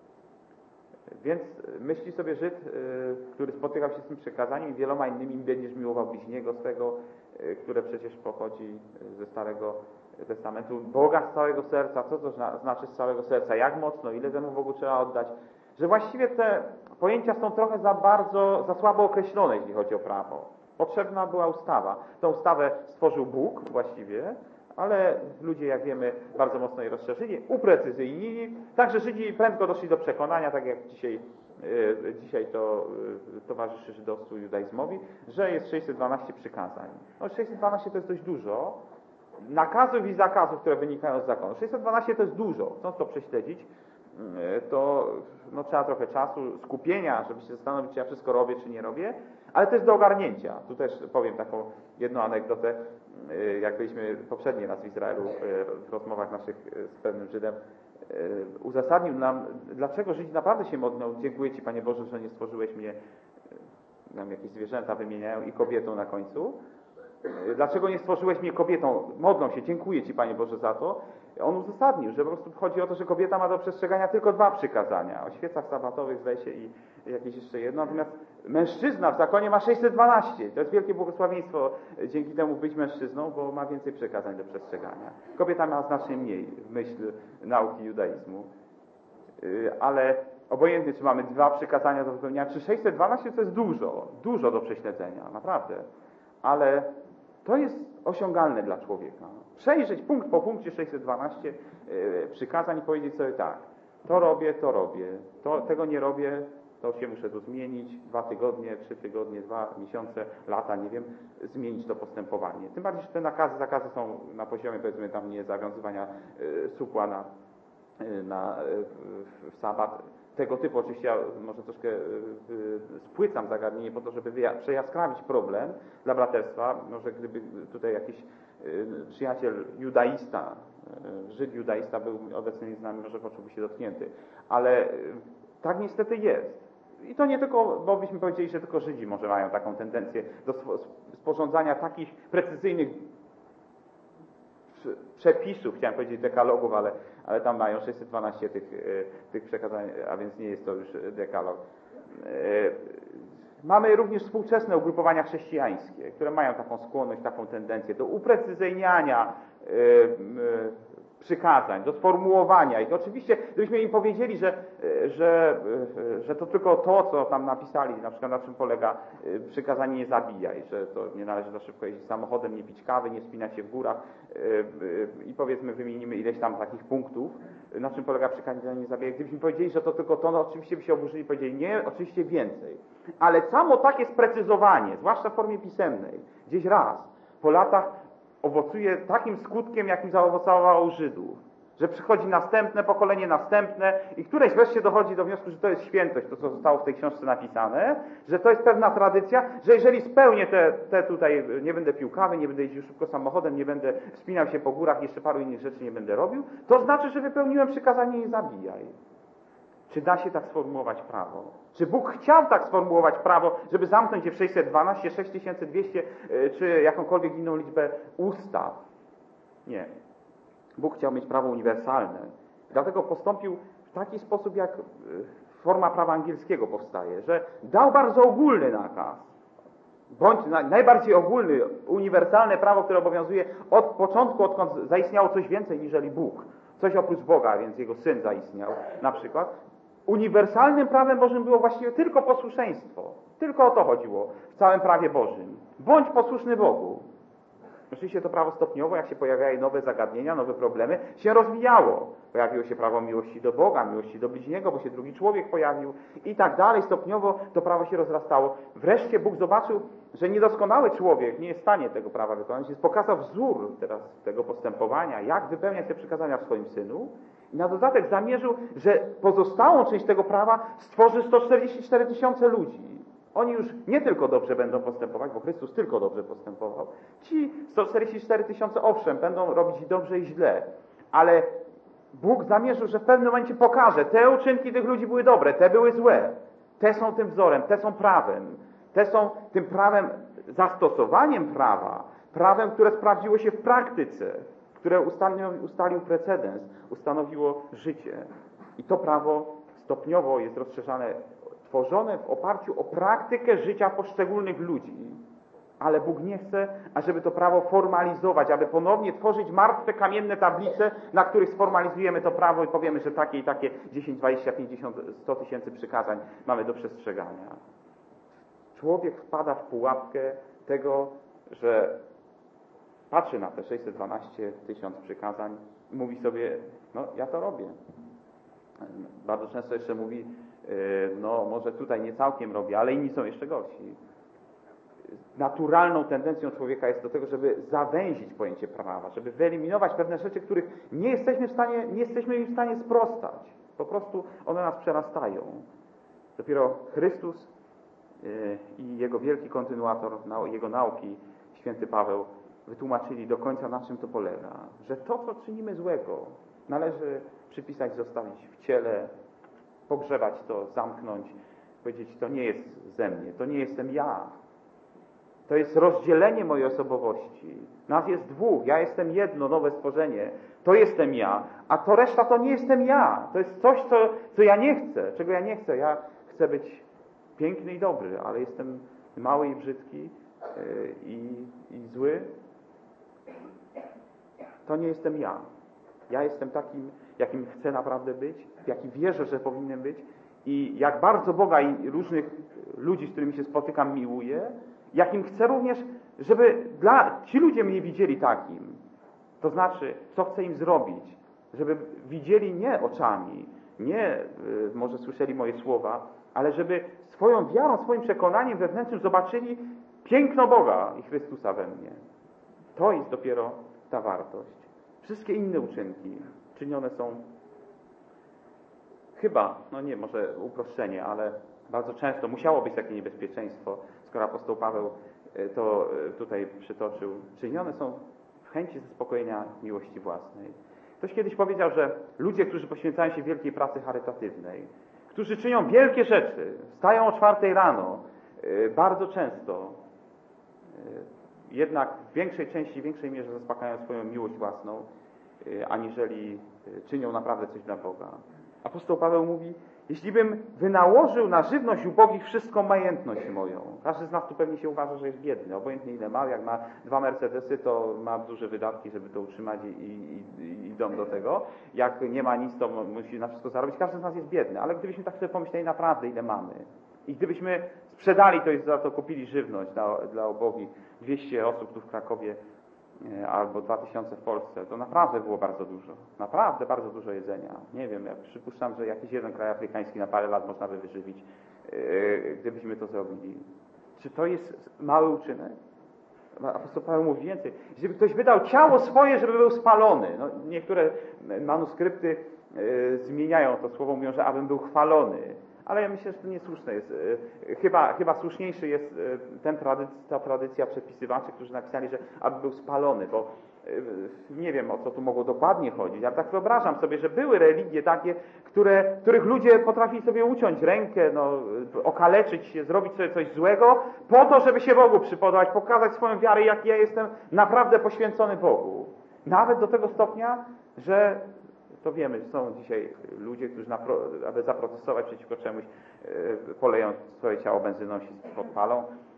Więc myśli sobie Żyd, który spotykał się z tym przekazaniem i wieloma innymi, będziesz miłował bliźniego swego, które przecież pochodzi ze Starego Testamentu. Boga z całego serca, co to znaczy z całego serca, jak mocno, ile temu Bogu trzeba oddać. Że właściwie te pojęcia są trochę za bardzo, za słabo określone, jeśli chodzi o prawo. Potrzebna była ustawa. Tę ustawę stworzył Bóg właściwie, ale ludzie, jak wiemy, bardzo mocno je rozszerzyli, uprecyzyjnili. Także Żydzi prędko doszli do przekonania, tak jak dzisiaj, e, dzisiaj to e, towarzyszy żydowstwu i judaizmowi, że jest sześćset dwanaście przykazań. No sześćset dwanaście to jest dość dużo. Nakazów i zakazów, które wynikają z zakonu. sześćset dwanaście to jest dużo. Chcąc to prześledzić, e, to no, trzeba trochę czasu, skupienia, żeby się zastanowić, czy ja wszystko robię, czy nie robię. Ale to jest do ogarnięcia. Tu też powiem taką jedną anegdotę. Jak byliśmy poprzedni raz w Izraelu w rozmowach naszych z pewnym Żydem, uzasadnił nam, dlaczego Żydzi naprawdę się modlą. Dziękuję Ci, Panie Boże, że nie stworzyłeś mnie, nam jakieś zwierzęta wymieniają i kobietą na końcu. Dlaczego nie stworzyłeś mnie kobietą? Modlą się, dziękuję Ci, Panie Boże, za to. On uzasadnił, że po prostu chodzi o to, że kobieta ma do przestrzegania tylko dwa przykazania. O świecach sabbatowych, zdaje się, i jakieś jeszcze jedno. Natomiast mężczyzna w zakonie ma sześćset dwanaście. To jest wielkie błogosławieństwo dzięki temu być mężczyzną, bo ma więcej przykazań do przestrzegania. Kobieta ma znacznie mniej w myśl nauki judaizmu. Ale obojętnie, czy mamy dwa przykazania do wypełnienia, czy sześćset dwanaście to jest dużo. Dużo do prześledzenia, naprawdę. Ale to jest osiągalne dla człowieka. Przejrzeć punkt po punkcie sześćset dwanaście yy, przykazań i powiedzieć sobie tak, to robię, to robię, to, tego nie robię, to się muszę tu zmienić, dwa tygodnie, trzy tygodnie, dwa miesiące, lata, nie wiem, zmienić to postępowanie. Tym bardziej, że te nakazy, zakazy są na poziomie, powiedzmy, tam nie zawiązywania yy, supła na, yy, na, yy, w sabat. Tego typu, oczywiście ja może troszkę spłycam zagadnienie po to, żeby przejaskrawić problem dla braterstwa. Może gdyby tutaj jakiś przyjaciel judaista, Żyd judaista był obecny z nami, może poczułby się dotknięty. Ale tak niestety jest. I to nie tylko, bo byśmy powiedzieli, że tylko Żydzi może mają taką tendencję do sporządzania takich precyzyjnych przepisów, chciałem powiedzieć dekalogów, ale, ale tam mają sześćset dwanaście tych, tych przekazań, a więc nie jest to już dekalog. Mamy również współczesne ugrupowania chrześcijańskie, które mają taką skłonność, taką tendencję do uprecyzyjniania przykazań, do sformułowania ich. Oczywiście, gdybyśmy im powiedzieli, że, że, że to tylko to, co tam napisali, na przykład na czym polega przykazanie nie zabijaj, że to nie należy za szybko jeździć samochodem, nie pić kawy, nie spinać się w górach i powiedzmy wymienimy ileś tam takich punktów, na czym polega przykazanie nie zabijaj. Gdybyśmy powiedzieli, że to tylko to, no oczywiście by się oburzyli i powiedzieli, nie, oczywiście więcej. Ale samo takie sprecyzowanie, zwłaszcza w formie pisemnej, gdzieś raz, po latach owocuje takim skutkiem, jakim zaowocowało u Żydów. Że przychodzi następne pokolenie, następne i któreś wreszcie dochodzi do wniosku, że to jest świętość, to co zostało w tej książce napisane, że to jest pewna tradycja, że jeżeli spełnię te, te tutaj, nie będę pił kawy, nie będę jeździł szybko samochodem, nie będę wspinał się po górach, jeszcze paru innych rzeczy nie będę robił, to znaczy, że wypełniłem przykazanie nie zabijaj. Czy da się tak sformułować prawo? Czy Bóg chciał tak sformułować prawo, żeby zamknąć je w sześćset dwanaście, sześć tysięcy dwieście czy jakąkolwiek inną liczbę ustaw? Nie. Bóg chciał mieć prawo uniwersalne. Dlatego postąpił w taki sposób, jak forma prawa angielskiego powstaje, że dał bardzo ogólny nakaz. bądź na, najbardziej ogólny, uniwersalne prawo, które obowiązuje od początku, odkąd zaistniało coś więcej niżeli Bóg, coś oprócz Boga, więc Jego Syn zaistniał na przykład. Uniwersalnym prawem Bożym było właściwie tylko posłuszeństwo. Tylko o to chodziło w całym prawie Bożym. Bądź posłuszny Bogu. Oczywiście to prawo stopniowo, jak się pojawiały nowe zagadnienia, nowe problemy, się rozwijało. Pojawiło się prawo miłości do Boga, miłości do bliźniego, bo się drugi człowiek pojawił i tak dalej. Stopniowo to prawo się rozrastało. Wreszcie Bóg zobaczył, że niedoskonały człowiek nie jest w stanie tego prawa wykonać, więc pokazał wzór teraz tego postępowania, jak wypełniać te przykazania w swoim Synu. I na dodatek zamierzył, że pozostałą część tego prawa stworzy sto czterdzieści cztery tysiące ludzi. Oni już nie tylko dobrze będą postępować, bo Chrystus tylko dobrze postępował. Ci sto czterdzieści cztery tysiące owszem będą robić dobrze i źle, ale Bóg zamierzył, że w pewnym momencie pokaże, te uczynki tych ludzi były dobre, te były złe. Te są tym wzorem, te są prawem. Te są tym prawem, zastosowaniem prawa, prawem, które sprawdziło się w praktyce, które ustalił, ustalił precedens, ustanowiło życie. I to prawo stopniowo jest rozszerzane, tworzone w oparciu o praktykę życia poszczególnych ludzi. Ale Bóg nie chce, ażeby to prawo formalizować, aby ponownie tworzyć martwe, kamienne tablice, na których sformalizujemy to prawo i powiemy, że takie i takie dziesięć, dwadzieścia, pięćdziesiąt, sto tysięcy przykazań mamy do przestrzegania. Człowiek wpada w pułapkę tego, że patrzy na te sześćset dwanaście tysięcy przykazań i mówi sobie, no ja to robię. Bardzo często jeszcze mówi, no może tutaj nie całkiem robię, ale inni są jeszcze gorsi. Naturalną tendencją człowieka jest do tego, żeby zawęzić pojęcie prawa, żeby wyeliminować pewne rzeczy, których nie jesteśmy w stanie, nie jesteśmy im w stanie sprostać. Po prostu one nas przerastają. Dopiero Chrystus i Jego wielki kontynuator, Jego nauki, święty Paweł, wytłumaczyli do końca, na czym to polega. Że to, co czynimy złego, należy przypisać, zostawić w ciele, pogrzebać to, zamknąć, powiedzieć, to nie jest ze mnie, to nie jestem ja. To jest rozdzielenie mojej osobowości. Nas jest dwóch, ja jestem jedno, nowe stworzenie. To jestem ja, a to reszta to nie jestem ja. To jest coś, co, co ja nie chcę, czego ja nie chcę. Ja chcę być piękny i dobry, ale jestem mały i brzydki yy, i, i zły. To nie jestem ja. Ja jestem takim, jakim chcę naprawdę być, jaki wierzę, że powinienem być i jak bardzo Boga i różnych ludzi, z którymi się spotykam, miłuję, jakim chcę również, żeby dla, ci ludzie mnie widzieli takim. To znaczy, co chcę im zrobić, żeby widzieli nie oczami, nie y, może słyszeli moje słowa, ale żeby swoją wiarą, swoim przekonaniem wewnętrznym zobaczyli piękno Boga i Chrystusa we mnie. To jest dopiero ta wartość. Wszystkie inne uczynki czynione są chyba, no nie, może uproszczenie, ale bardzo często musiało być takie niebezpieczeństwo, skoro apostoł Paweł to tutaj przytoczył. Czynione są w chęci zaspokojenia miłości własnej. Ktoś kiedyś powiedział, że ludzie, którzy poświęcają się wielkiej pracy charytatywnej, którzy czynią wielkie rzeczy, wstają o czwartej rano, bardzo często, jednak w większej części, w większej mierze zaspokajają swoją miłość własną, aniżeli czynią naprawdę coś dla Boga. Apostoł Paweł mówi, jeśli bym wynałożył na żywność ubogich wszystką majętność moją. Każdy z nas tu pewnie się uważa, że jest biedny. Obojętnie ile ma, jak ma dwa Mercedesy, to ma duże wydatki, żeby to utrzymać i, i, i, i dom do tego. Jak nie ma nic, to musi na wszystko zarobić. Każdy z nas jest biedny. Ale gdybyśmy tak sobie pomyśleli naprawdę, ile mamy i gdybyśmy sprzedali to i za to kupili żywność dla, dla ubogich, dwieście osób tu w Krakowie albo dwa tysiące w Polsce, to naprawdę było bardzo dużo. Naprawdę bardzo dużo jedzenia. Nie wiem, ja przypuszczam, że jakiś jeden kraj afrykański na parę lat można by wyżywić, yy, gdybyśmy to zrobili. Czy to jest mały uczynek? Apostoł Paweł mówi więcej. Żeby ktoś wydał ciało swoje, żeby był spalony. No, niektóre manuskrypty yy, zmieniają to słowo, mówią, że abym był chwalony. Ale ja myślę, że to niesłuszne jest. Chyba, chyba słuszniejszy jest ten tradyc, ta tradycja przepisywaczy, którzy napisali, że aby był spalony, bo nie wiem, o co tu mogło dokładnie chodzić. Ja tak wyobrażam sobie, że były religie takie, które, których ludzie potrafili sobie uciąć rękę, no, okaleczyć się, zrobić sobie coś złego, po to, żeby się Bogu przypodobać, pokazać swoją wiarę, jak ja jestem naprawdę poświęcony Bogu. Nawet do tego stopnia, że to wiemy, są dzisiaj ludzie, którzy, aby zaprotestować przeciwko czemuś, poleją swoje ciało benzyną, się podpalą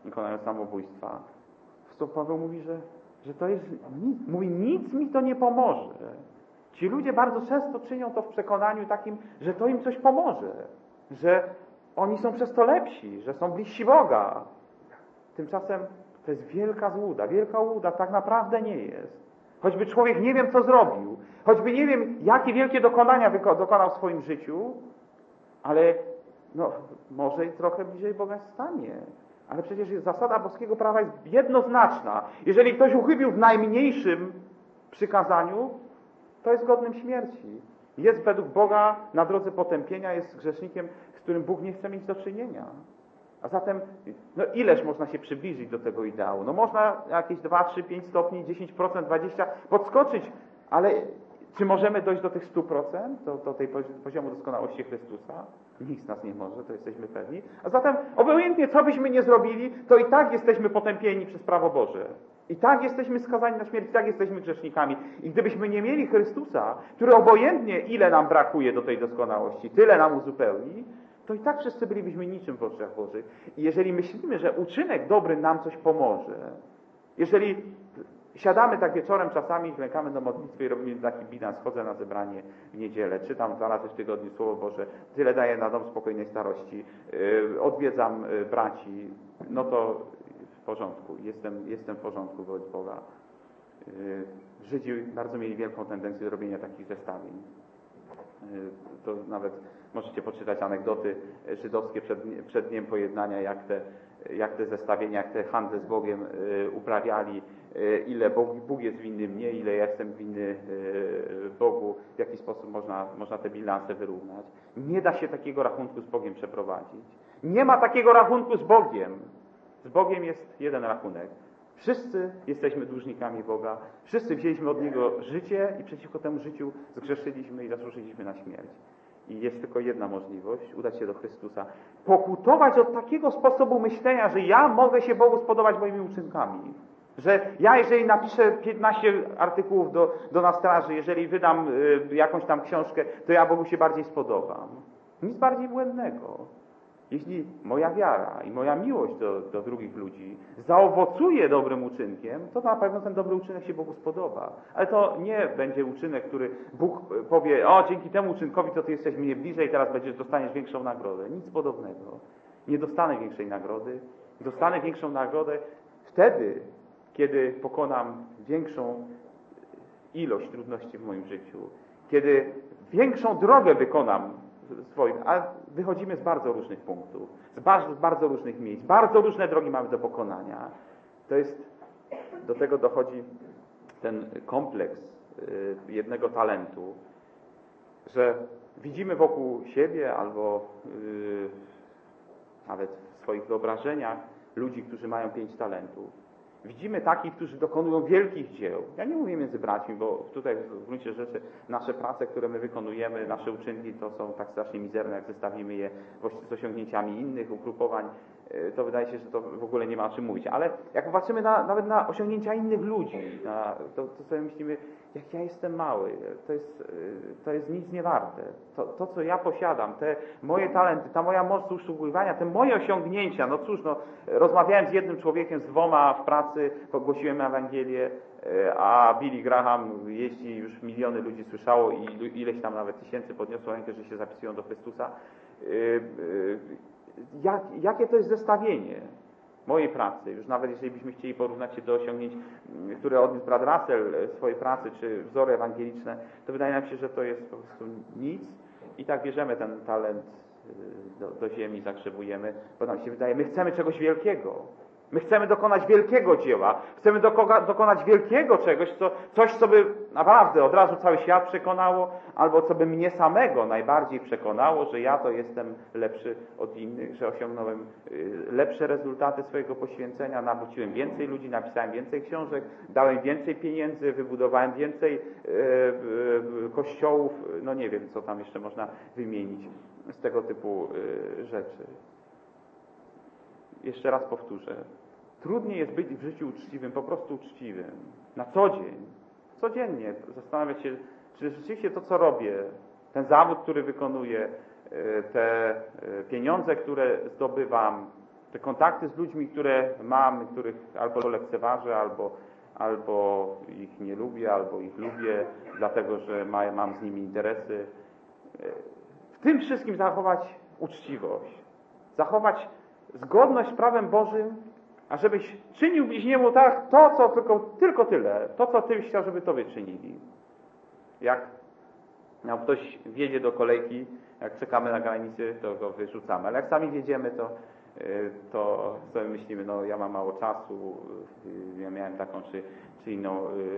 dokonają samobójstwa. To Paweł mówi, że, że to jest nic. Mówi, nic mi to nie pomoże. Ci ludzie bardzo często czynią to w przekonaniu takim, że to im coś pomoże. Że oni są przez to lepsi, że są bliżsi Boga. Tymczasem to jest wielka złuda. Wielka łuda tak naprawdę nie jest. Choćby człowiek nie wiem, co zrobił, choćby nie wiem, jakie wielkie dokonania dokonał w swoim życiu, ale no, może i trochę bliżej Boga stanie. Ale przecież zasada boskiego prawa jest jednoznaczna. Jeżeli ktoś uchybił w najmniejszym przykazaniu, to jest godnym śmierci. Jest według Boga na drodze potępienia, jest grzesznikiem, z którym Bóg nie chce mieć do czynienia. A zatem, no ileż można się przybliżyć do tego ideału? No można jakieś dwa, trzy, pięć stopni, dziesięć procent, dwadzieścia procent podskoczyć, ale czy możemy dojść do tych stu procent, do, do tej poziomu doskonałości Chrystusa? Nikt z nas nie może, to jesteśmy pewni. A zatem, obojętnie co byśmy nie zrobili, to i tak jesteśmy potępieni przez prawo Boże. I tak jesteśmy skazani na śmierć, i tak jesteśmy grzesznikami. I gdybyśmy nie mieli Chrystusa, który obojętnie ile nam brakuje do tej doskonałości, tyle nam uzupełni, to i tak wszyscy bylibyśmy niczym w oczach Bożych. I jeżeli myślimy, że uczynek dobry nam coś pomoże, jeżeli siadamy tak wieczorem czasami, klękamy do modlitwy i robimy taki bilans, chodzę na zebranie w niedzielę, czytam dwa razy w tygodniu Słowo Boże, tyle daję na dom spokojnej starości, yy, odwiedzam yy, braci, no to w porządku, jestem, jestem w porządku wobec Boga. Yy, Żydzi bardzo mieli wielką tendencję do robienia takich zestawień. Yy, to nawet możecie poczytać anegdoty żydowskie przed, przed Dniem Pojednania, jak te, jak te zestawienia, jak te handle z Bogiem yy, uprawiali, yy, ile Bóg, Bóg jest winny mnie, ile ja jestem winny yy, Bogu, w jaki sposób można, można te bilanse wyrównać. Nie da się takiego rachunku z Bogiem przeprowadzić. Nie ma takiego rachunku z Bogiem. Z Bogiem jest jeden rachunek. Wszyscy jesteśmy dłużnikami Boga, wszyscy wzięliśmy od Niego życie i przeciwko temu życiu zgrzeszyliśmy i zasłużyliśmy na śmierć. I jest tylko jedna możliwość, udać się do Chrystusa. Pokutować od takiego sposobu myślenia, że ja mogę się Bogu spodobać moimi uczynkami. Że ja, jeżeli napiszę piętnaście artykułów do, do na straży, jeżeli wydam y, jakąś tam książkę, to ja Bogu się bardziej spodobam. Nic bardziej błędnego. Jeśli moja wiara i moja miłość do, do drugich ludzi zaowocuje dobrym uczynkiem, to na pewno ten dobry uczynek się Bogu spodoba. Ale to nie będzie uczynek, który Bóg powie, o dzięki temu uczynkowi to ty jesteś mnie bliżej, teraz będziesz, dostaniesz większą nagrodę. Nic podobnego. Nie dostanę większej nagrody. Dostanę większą nagrodę wtedy, kiedy pokonam większą ilość trudności w moim życiu. Kiedy większą drogę wykonam swoim, a wychodzimy z bardzo różnych punktów, z bardzo, z bardzo różnych miejsc, bardzo różne drogi mamy do pokonania. To jest, do tego dochodzi ten kompleks y, jednego talentu, że widzimy wokół siebie albo y, nawet w swoich wyobrażeniach ludzi, którzy mają pięć talentów. Widzimy takich, którzy dokonują wielkich dzieł. Ja nie mówię między braćmi, bo tutaj w gruncie rzeczy nasze prace, które my wykonujemy, nasze uczynki to są tak strasznie mizerne, jak zestawimy je z osiągnięciami innych ugrupowań, to wydaje się, że to w ogóle nie ma o czym mówić. Ale jak popatrzymy na, nawet na osiągnięcia innych ludzi, na, to, to sobie myślimy, jak ja jestem mały, to jest, to jest nic nie warte. To, to, co ja posiadam, te moje talenty, ta moja moc usługiwania, te moje osiągnięcia, no cóż, no, rozmawiałem z jednym człowiekiem, z dwoma w pracy, pogłosiłem Ewangelię, a Billy Graham, jeśli już miliony ludzi słyszało i ileś tam nawet tysięcy podniosło rękę, że się zapisują do Chrystusa, jak, jakie to jest zestawienie mojej pracy, już nawet jeżeli byśmy chcieli porównać się do osiągnięć, które odniósł brat Russell w swojej pracy, czy wzory ewangeliczne, to wydaje nam się, że to jest po prostu nic i tak bierzemy ten talent do, do ziemi, zakrzewujemy, bo nam się wydaje, my chcemy czegoś wielkiego. My chcemy dokonać wielkiego dzieła, chcemy doko- dokonać wielkiego czegoś, co, coś, co by naprawdę od razu cały świat przekonało, albo co by mnie samego najbardziej przekonało, że ja to jestem lepszy od innych, że osiągnąłem y, lepsze rezultaty swojego poświęcenia, nawróciłem więcej ludzi, napisałem więcej książek, dałem więcej pieniędzy, wybudowałem więcej y, y, kościołów, no nie wiem, co tam jeszcze można wymienić z tego typu y, rzeczy. Jeszcze raz powtórzę. Trudniej jest być w życiu uczciwym, po prostu uczciwym. Na co dzień. Codziennie zastanawiać się, czy rzeczywiście to, co robię, ten zawód, który wykonuję, te pieniądze, które zdobywam, Te kontakty z ludźmi, które mam, których albo lekceważę, albo, albo ich nie lubię, albo ich lubię, dlatego że ma, mam z nimi interesy. W tym wszystkim zachować uczciwość. Zachować zgodność z prawem Bożym, a żebyś czynił bliźniemu tak, to, co tylko, tylko tyle, to, co Ty byś chciał, żeby Tobie czynili. Jak no, ktoś wjedzie do kolejki, jak czekamy na granicy, to go wyrzucamy, ale jak sami wjedziemy, to, to sobie myślimy, no ja mam mało czasu, ja miałem taką czy, czy inną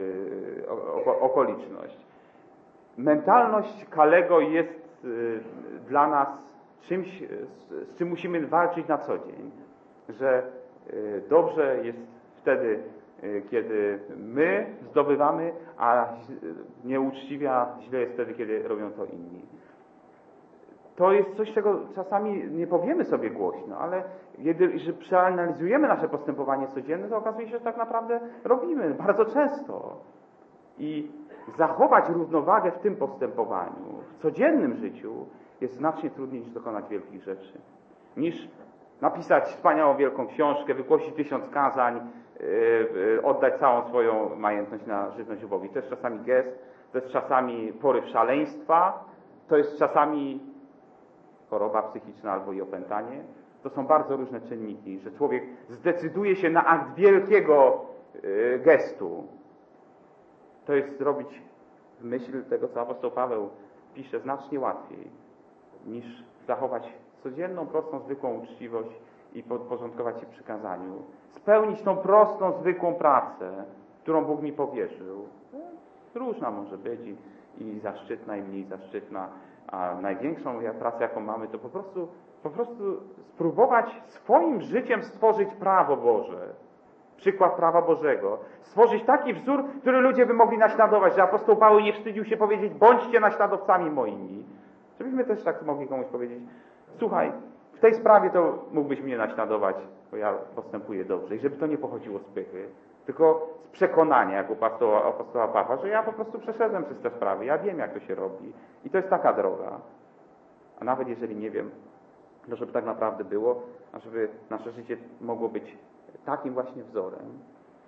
yy, okoliczność. Mentalność Kalego jest yy, dla nas czymś, z, z czym musimy walczyć na co dzień. Że yy, dobrze jest wtedy, yy, kiedy my zdobywamy, a nieuczciwie źle jest wtedy, kiedy robią to inni. To jest coś, czego czasami nie powiemy sobie głośno, ale kiedy przeanalizujemy nasze postępowanie codzienne, to okazuje się, że tak naprawdę robimy bardzo często. I zachować równowagę w tym postępowaniu, w codziennym życiu jest znacznie trudniej niż dokonać wielkich rzeczy. Niż napisać wspaniałą wielką książkę, wygłosić tysiąc kazań, yy, yy, oddać całą swoją majętność na żywność ubogi. To jest czasami gest, to jest czasami poryw szaleństwa, to jest czasami choroba psychiczna albo i opętanie. To są bardzo różne czynniki, że człowiek zdecyduje się na akt wielkiego yy, gestu. To jest zrobić w myśl tego, co apostoł Paweł pisze, znacznie łatwiej, niż zachować codzienną, prostą, zwykłą uczciwość i podporządkować się przykazaniu. Spełnić tą prostą, zwykłą pracę, którą Bóg mi powierzył. Różna może być i, i zaszczytna, i mniej zaszczytna, a największą pracę, jaką mamy, to po prostu, po prostu spróbować swoim życiem stworzyć prawo Boże. Przykład prawa Bożego. Stworzyć taki wzór, który ludzie by mogli naśladować, że apostoł Paweł nie wstydził się powiedzieć, bądźcie naśladowcami moimi. Żebyśmy też tak mogli komuś powiedzieć, słuchaj, w tej sprawie to mógłbyś mnie naśladować, bo ja postępuję dobrze. I żeby to nie pochodziło z pychy, tylko z przekonania, jak u apostoła, apostoła Pawła, że ja po prostu przeszedłem przez te sprawy, ja wiem, jak to się robi. I to jest taka droga. A nawet jeżeli nie wiem, to żeby tak naprawdę było, a żeby nasze życie mogło być takim właśnie wzorem.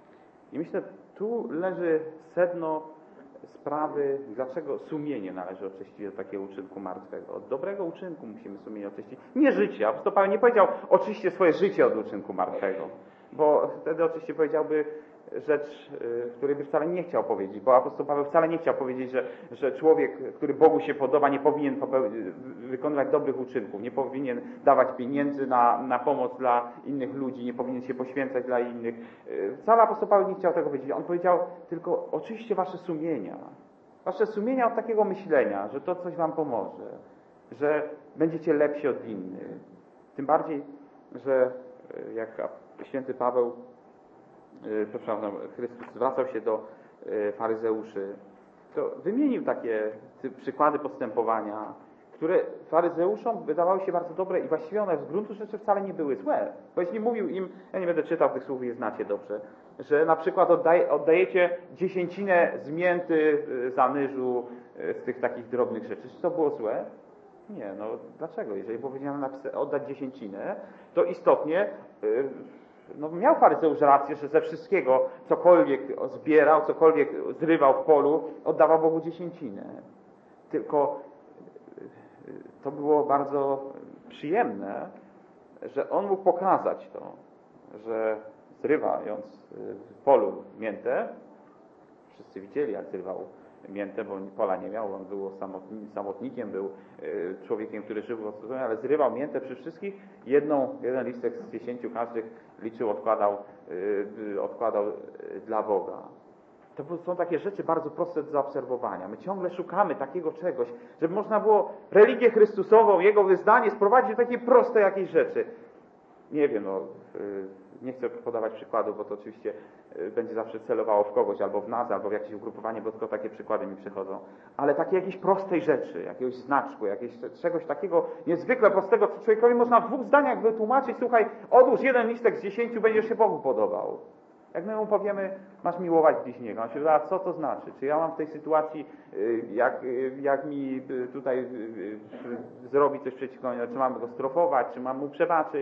I myślę, tu leży sedno sprawy, dlaczego sumienie należy oczyścić od takiego uczynku martwego. Od dobrego uczynku musimy sumienie oczyścić. Nie życie. Apostoł Paweł nie powiedział, oczyście swoje życie od uczynku martwego. Bo wtedy oczywiście powiedziałby rzecz, której by wcale nie chciał powiedzieć. Bo apostoł Paweł wcale nie chciał powiedzieć, że, że człowiek, który Bogu się podoba, nie powinien wykonywać dobrych uczynków. Nie powinien dawać pieniędzy na, na pomoc dla innych ludzi. Nie powinien się poświęcać dla innych. Wcale apostoł Paweł nie chciał tego powiedzieć. On powiedział tylko, oczyście wasze sumienia. Wasze sumienia od takiego myślenia, że to coś wam pomoże. Że będziecie lepsi od innych. Tym bardziej, że jak święty Paweł, przepraszam, Chrystus zwracał się do faryzeuszy, to wymienił takie przykłady postępowania, które faryzeuszom wydawały się bardzo dobre i właściwie one z gruntu rzeczy wcale nie były złe. Bo jeśli mówił im, ja nie będę czytał tych słów, je znacie dobrze, że na przykład oddaje, oddajecie dziesięcinę z mięty, z anyżu, z tych takich drobnych rzeczy. Czy to było złe? Nie, no dlaczego? Jeżeli było powiedziane oddać dziesięcinę, to istotnie no, miał faryzeusz rację, że ze wszystkiego, cokolwiek zbierał, cokolwiek zrywał w polu, oddawał Bogu dziesięcinę. Tylko to było bardzo przyjemne, że on mógł pokazać to, że zrywając w polu miętę, wszyscy widzieli, jak zrywał miętę, bo pola nie miał, on był samotnikiem, był człowiekiem, który żył w osadzonie, ale zrywał miętę przy wszystkich, jedną, jeden listek z dziesięciu każdych liczył, odkładał, odkładał dla Boga. To są takie rzeczy bardzo proste do zaobserwowania. My ciągle szukamy takiego czegoś, żeby można było religię Chrystusową, Jego wyznanie sprowadzić do takiej prostej jakiejś rzeczy. Nie wiem, no, nie chcę podawać przykładów, bo to oczywiście będzie zawsze celowało w kogoś, albo w nas, albo w jakieś ugrupowanie, bo tylko takie przykłady mi przychodzą. Ale takiej jakiejś prostej rzeczy, jakiegoś znaczku, jakiegoś, czegoś takiego niezwykle prostego, co człowiekowi można w dwóch zdaniach wytłumaczyć. Słuchaj, odłóż jeden listek z dziesięciu, będziesz się Bogu podobał. Jak my mu powiemy, masz miłować bliźniego, on się wyda, co to znaczy? Czy ja mam w tej sytuacji, jak, jak mi tutaj zrobić coś przeciwko niemu, czy mam go strofować, czy mam mu przebaczyć?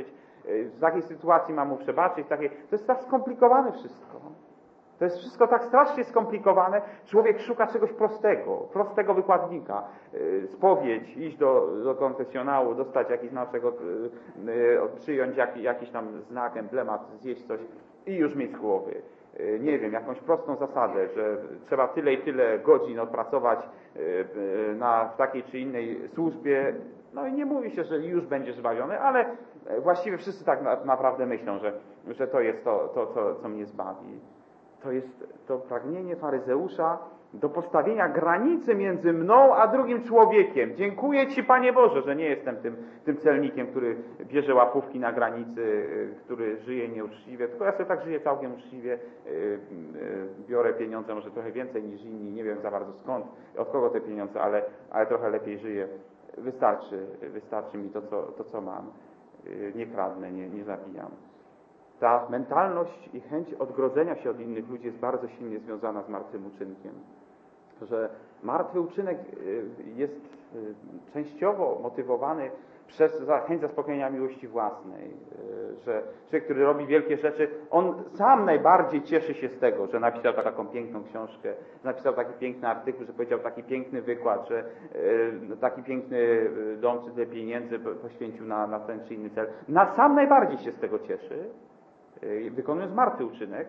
w takiej sytuacji mam mu przebaczyć, takiej... to jest tak skomplikowane wszystko. To jest wszystko tak strasznie skomplikowane. Człowiek szuka czegoś prostego, prostego wykładnika. Spowiedź, iść do, do konfesjonału, dostać jakiś znaczek, przyjąć jak, jakiś tam znak, emblemat, zjeść coś i już mieć z głowy. Nie wiem, jakąś prostą zasadę, że trzeba tyle i tyle godzin odpracować na, w takiej czy innej służbie. No i nie mówi się, że już będziesz zbawiony, ale właściwie wszyscy tak na, naprawdę myślą, że, że to jest to, to co, co mnie zbawi. To jest to pragnienie faryzeusza do postawienia granicy między mną a drugim człowiekiem. Dziękuję Ci, Panie Boże, że nie jestem tym, tym celnikiem, który bierze łapówki na granicy, który żyje nieuczciwie, tylko ja sobie tak żyję całkiem uczciwie, biorę pieniądze, może trochę więcej niż inni, nie wiem za bardzo skąd, od kogo te pieniądze, ale, ale trochę lepiej żyję. Wystarczy, wystarczy mi to, co, to, co mam. Nie kradnę, nie, nie zabijam. Ta mentalność i chęć odgrodzenia się od innych ludzi jest bardzo silnie związana z martwym uczynkiem. Że martwy uczynek jest częściowo motywowany przez chęć zaspokojenia miłości własnej. Że człowiek, który robi wielkie rzeczy, on sam najbardziej cieszy się z tego, że napisał taką piękną książkę, że napisał taki piękny artykuł, że powiedział taki piękny wykład, że taki piękny dom czy tyle pieniędzy poświęcił na, na ten czy inny cel. Na sam najbardziej się z tego cieszy, wykonując martwy uczynek,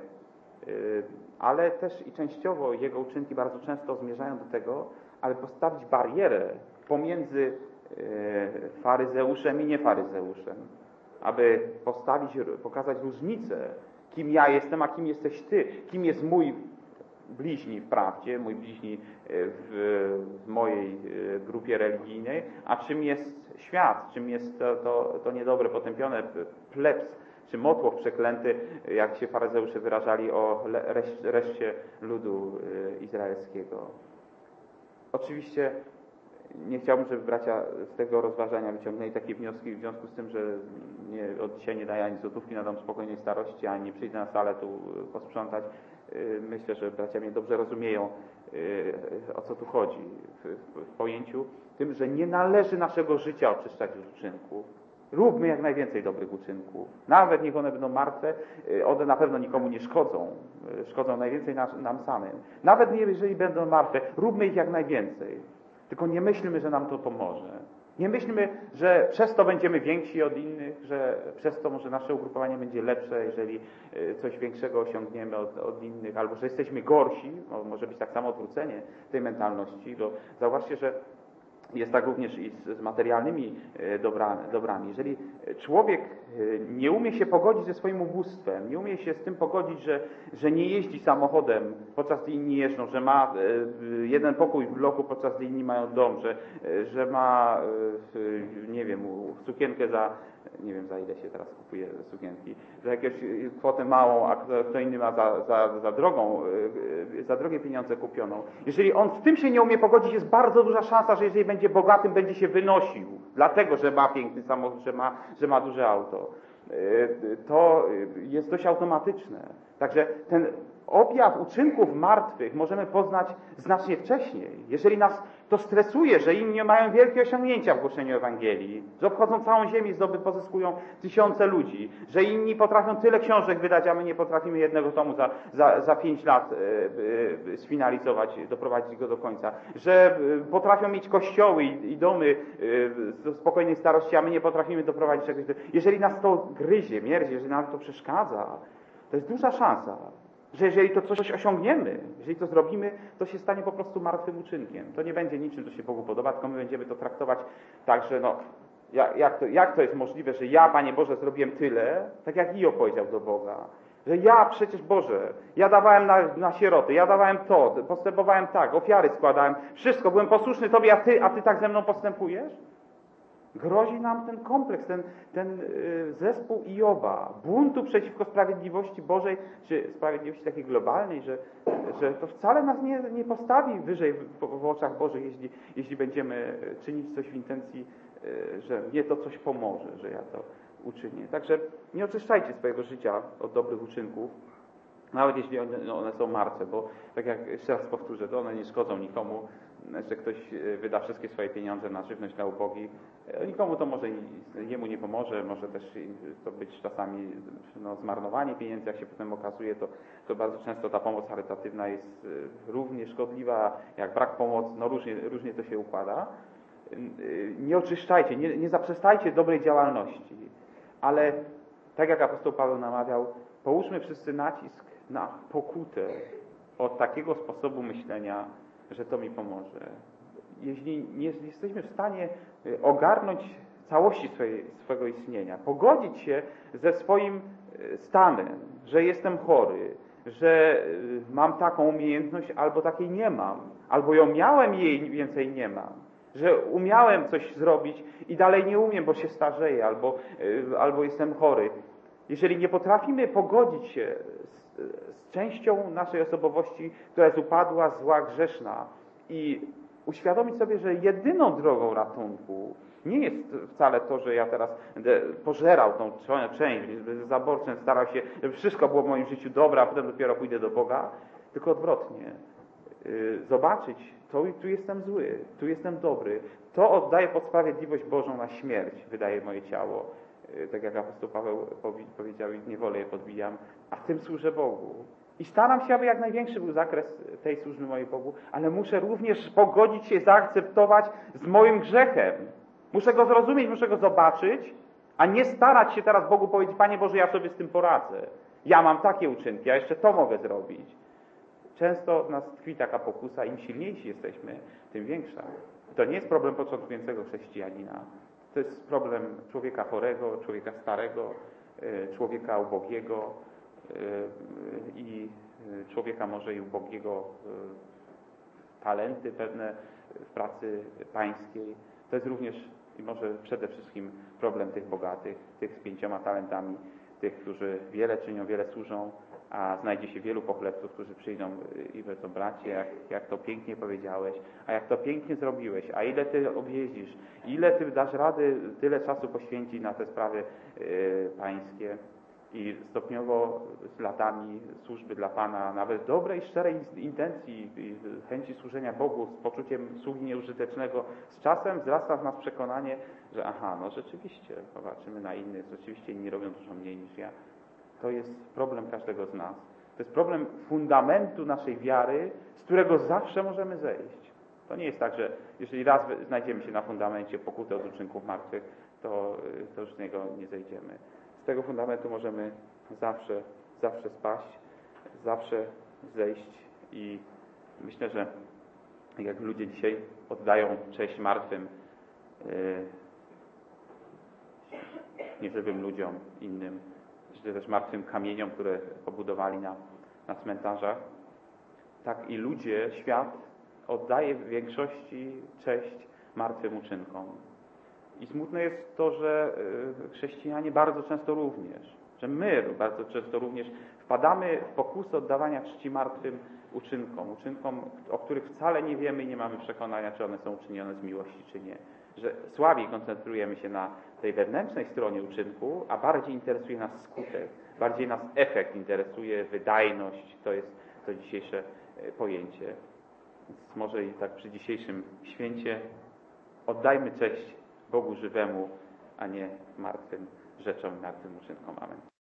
ale też i częściowo jego uczynki bardzo często zmierzają do tego, aby postawić barierę pomiędzy faryzeuszem i niefaryzeuszem, aby postawić, pokazać różnicę, kim ja jestem, a kim jesteś ty, kim jest mój bliźni w prawdzie, mój bliźni w, w mojej grupie religijnej, a czym jest świat, czym jest to, to, to niedobre, potępione plebs, czy motłoch przeklęty, jak się faryzeusze wyrażali o reszcie ludu izraelskiego. Oczywiście nie chciałbym, żeby bracia z tego rozważania wyciągnęli takie wnioski w związku z tym, że nie, od dzisiaj nie daję ani złotówki na dom spokojnej starości, ani nie przyjdę na salę tu posprzątać. Myślę, że bracia mnie dobrze rozumieją, o co tu chodzi w, w pojęciu tym, że nie należy naszego życia oczyszczać z uczynków. Róbmy jak najwięcej dobrych uczynków. Nawet niech one będą martwe, one na pewno nikomu nie szkodzą. Szkodzą najwięcej nas, nam samym. Nawet jeżeli będą martwe, róbmy ich jak najwięcej. Tylko nie myślmy, że nam to pomoże. Nie myślmy, że przez to będziemy więksi od innych, że przez to może nasze ugrupowanie będzie lepsze, jeżeli coś większego osiągniemy od, od innych, albo że jesteśmy gorsi. Może być tak samo odwrócenie tej mentalności. Bo zauważcie, że jest tak również i z, z materialnymi dobra, dobrami. Jeżeli człowiek nie umie się pogodzić ze swoim ubóstwem, nie umie się z tym pogodzić, że, że nie jeździ samochodem, podczas gdy inni jeżdżą, że ma jeden pokój w bloku, podczas gdy inni mają dom, że, że ma, nie wiem, sukienkę za, nie wiem za ile się teraz kupuje sukienki, za jakąś kwotę małą, a kto inny ma za, za, za drogą, za drogie pieniądze kupioną. Jeżeli on z tym się nie umie pogodzić, jest bardzo duża szansa, że jeżeli będzie bogatym, będzie się wynosił, dlatego, że ma piękny samochód, że ma, że ma duże auto. To jest dość automatyczne. Także ten objaw uczynków martwych możemy poznać znacznie wcześniej. Jeżeli nas to stresuje, że inni mają wielkie osiągnięcia w głoszeniu Ewangelii, że obchodzą całą ziemię, zdoby pozyskują tysiące ludzi, że inni potrafią tyle książek wydać, a my nie potrafimy jednego tomu za, za, za pięć lat e, e, sfinalizować, doprowadzić go do końca, że e, potrafią mieć kościoły i, i domy e, do spokojnej starości, a my nie potrafimy doprowadzić czegoś do... Jeżeli nas to gryzie, mierdzi, jeżeli nam to przeszkadza, to jest duża szansa, że jeżeli to coś osiągniemy, jeżeli to zrobimy, to się stanie po prostu martwym uczynkiem. To nie będzie niczym, co się Bogu podoba, tylko my będziemy to traktować tak, że no, jak, jak, to, jak to jest możliwe, że ja, Panie Boże, zrobiłem tyle, tak jak Iob powiedział do Boga, że ja przecież, Boże, ja dawałem na, na sieroty, ja dawałem to, postępowałem tak, ofiary składałem, wszystko, byłem posłuszny Tobie, a Ty, a ty tak ze mną postępujesz? Grozi nam ten kompleks, ten, ten zespół Ioba, buntu przeciwko sprawiedliwości Bożej, czy sprawiedliwości takiej globalnej, że, że to wcale nas nie, nie postawi wyżej w, w oczach Bożych, jeśli, jeśli będziemy czynić coś w intencji, że mnie to coś pomoże, że ja to uczynię. Także nie oczyszczajcie swojego życia od dobrych uczynków, Nawet jeśli one, no one są martwe, bo tak jak jeszcze raz powtórzę, to one nie szkodzą nikomu, że ktoś wyda wszystkie swoje pieniądze na żywność dla ubogich. Nikomu to może, jemu nie pomoże, może też to być czasami no, zmarnowanie pieniędzy, jak się potem okazuje, to, to bardzo często ta pomoc charytatywna jest równie szkodliwa jak brak pomocy, no różnie, różnie to się układa. Nie oczyszczajcie, nie, nie zaprzestajcie dobrej działalności, ale tak jak apostoł Paweł namawiał, połóżmy wszyscy nacisk na pokutę od takiego sposobu myślenia, że to mi pomoże. Jeśli nie jesteśmy w stanie ogarnąć całości swojej, swojego istnienia, pogodzić się ze swoim stanem, że jestem chory, że mam taką umiejętność, albo takiej nie mam, albo ją miałem i jej więcej nie mam, że umiałem coś zrobić i dalej nie umiem, bo się starzeję, albo, albo jestem chory. Jeżeli nie potrafimy pogodzić się z, z częścią naszej osobowości, która jest upadła, zła, grzeszna i uświadomić sobie, że jedyną drogą ratunku nie jest wcale to, że ja teraz będę pożerał tą część, będę zaborczym starał się, żeby wszystko było w moim życiu dobre, a potem dopiero pójdę do Boga, tylko odwrotnie. Zobaczyć, to tu jestem zły, tu jestem dobry. To oddaję pod sprawiedliwość Bożą na śmierć, wydaje moje ciało. Tak jak apostoł Paweł powiedział, niewolę je podbijam, a tym służę Bogu. I staram się, aby jak największy był zakres tej służby mojej Bogu, ale muszę również pogodzić się, zaakceptować z moim grzechem. Muszę go zrozumieć, muszę go zobaczyć, a nie starać się teraz Bogu powiedzieć, Panie Boże, ja sobie z tym poradzę. Ja mam takie uczynki, ja jeszcze to mogę zrobić. Często w nas tkwi taka pokusa, im silniejsi jesteśmy, tym większa. To nie jest problem początkującego chrześcijanina. To jest problem człowieka chorego, człowieka starego, człowieka ubogiego i człowieka może i ubogiego talenty pewne w pracy pańskiej. To jest również i może przede wszystkim problem tych bogatych, tych z pięcioma talentami, tych, którzy wiele czynią, wiele służą, a znajdzie się wielu pochlebców, którzy przyjdą i powiedzą, bracie, jak, jak to pięknie powiedziałeś, a jak to pięknie zrobiłeś, a ile ty objeździsz, ile ty dasz rady tyle czasu poświęcić na te sprawy yy, pańskie. I stopniowo z latami służby dla Pana, nawet dobrej, szczerej intencji, chęci służenia Bogu, z poczuciem sługi nieużytecznego, z czasem wzrasta w nas przekonanie, że aha, no rzeczywiście, popatrzymy na innych, rzeczywiście inni robią dużo mniej niż ja. To jest problem każdego z nas. To jest problem fundamentu naszej wiary, z którego zawsze możemy zejść. To nie jest tak, że jeżeli raz znajdziemy się na fundamencie pokuty od uczynków martwych, to, to już z niego nie zejdziemy. Z tego fundamentu możemy zawsze, zawsze spaść, zawsze zejść i myślę, że jak ludzie dzisiaj oddają cześć martwym, yy, nieżywym ludziom, innym, czy też martwym kamieniom, które pobudowali na, na cmentarzach, tak i ludzie, świat oddaje w większości cześć martwym uczynkom. I smutne jest to, że chrześcijanie bardzo często również, że my bardzo często również wpadamy w pokusę oddawania czci martwym uczynkom, uczynkom, o których wcale nie wiemy i nie mamy przekonania, czy one są uczynione z miłości, czy nie. Że słabiej koncentrujemy się na tej wewnętrznej stronie uczynku, a bardziej interesuje nas skutek, bardziej nas efekt interesuje, wydajność, to jest to dzisiejsze pojęcie. Więc może i tak przy dzisiejszym święcie oddajmy cześć Bogu żywemu, a nie martwym rzeczom, martwym uczynkom. Amen.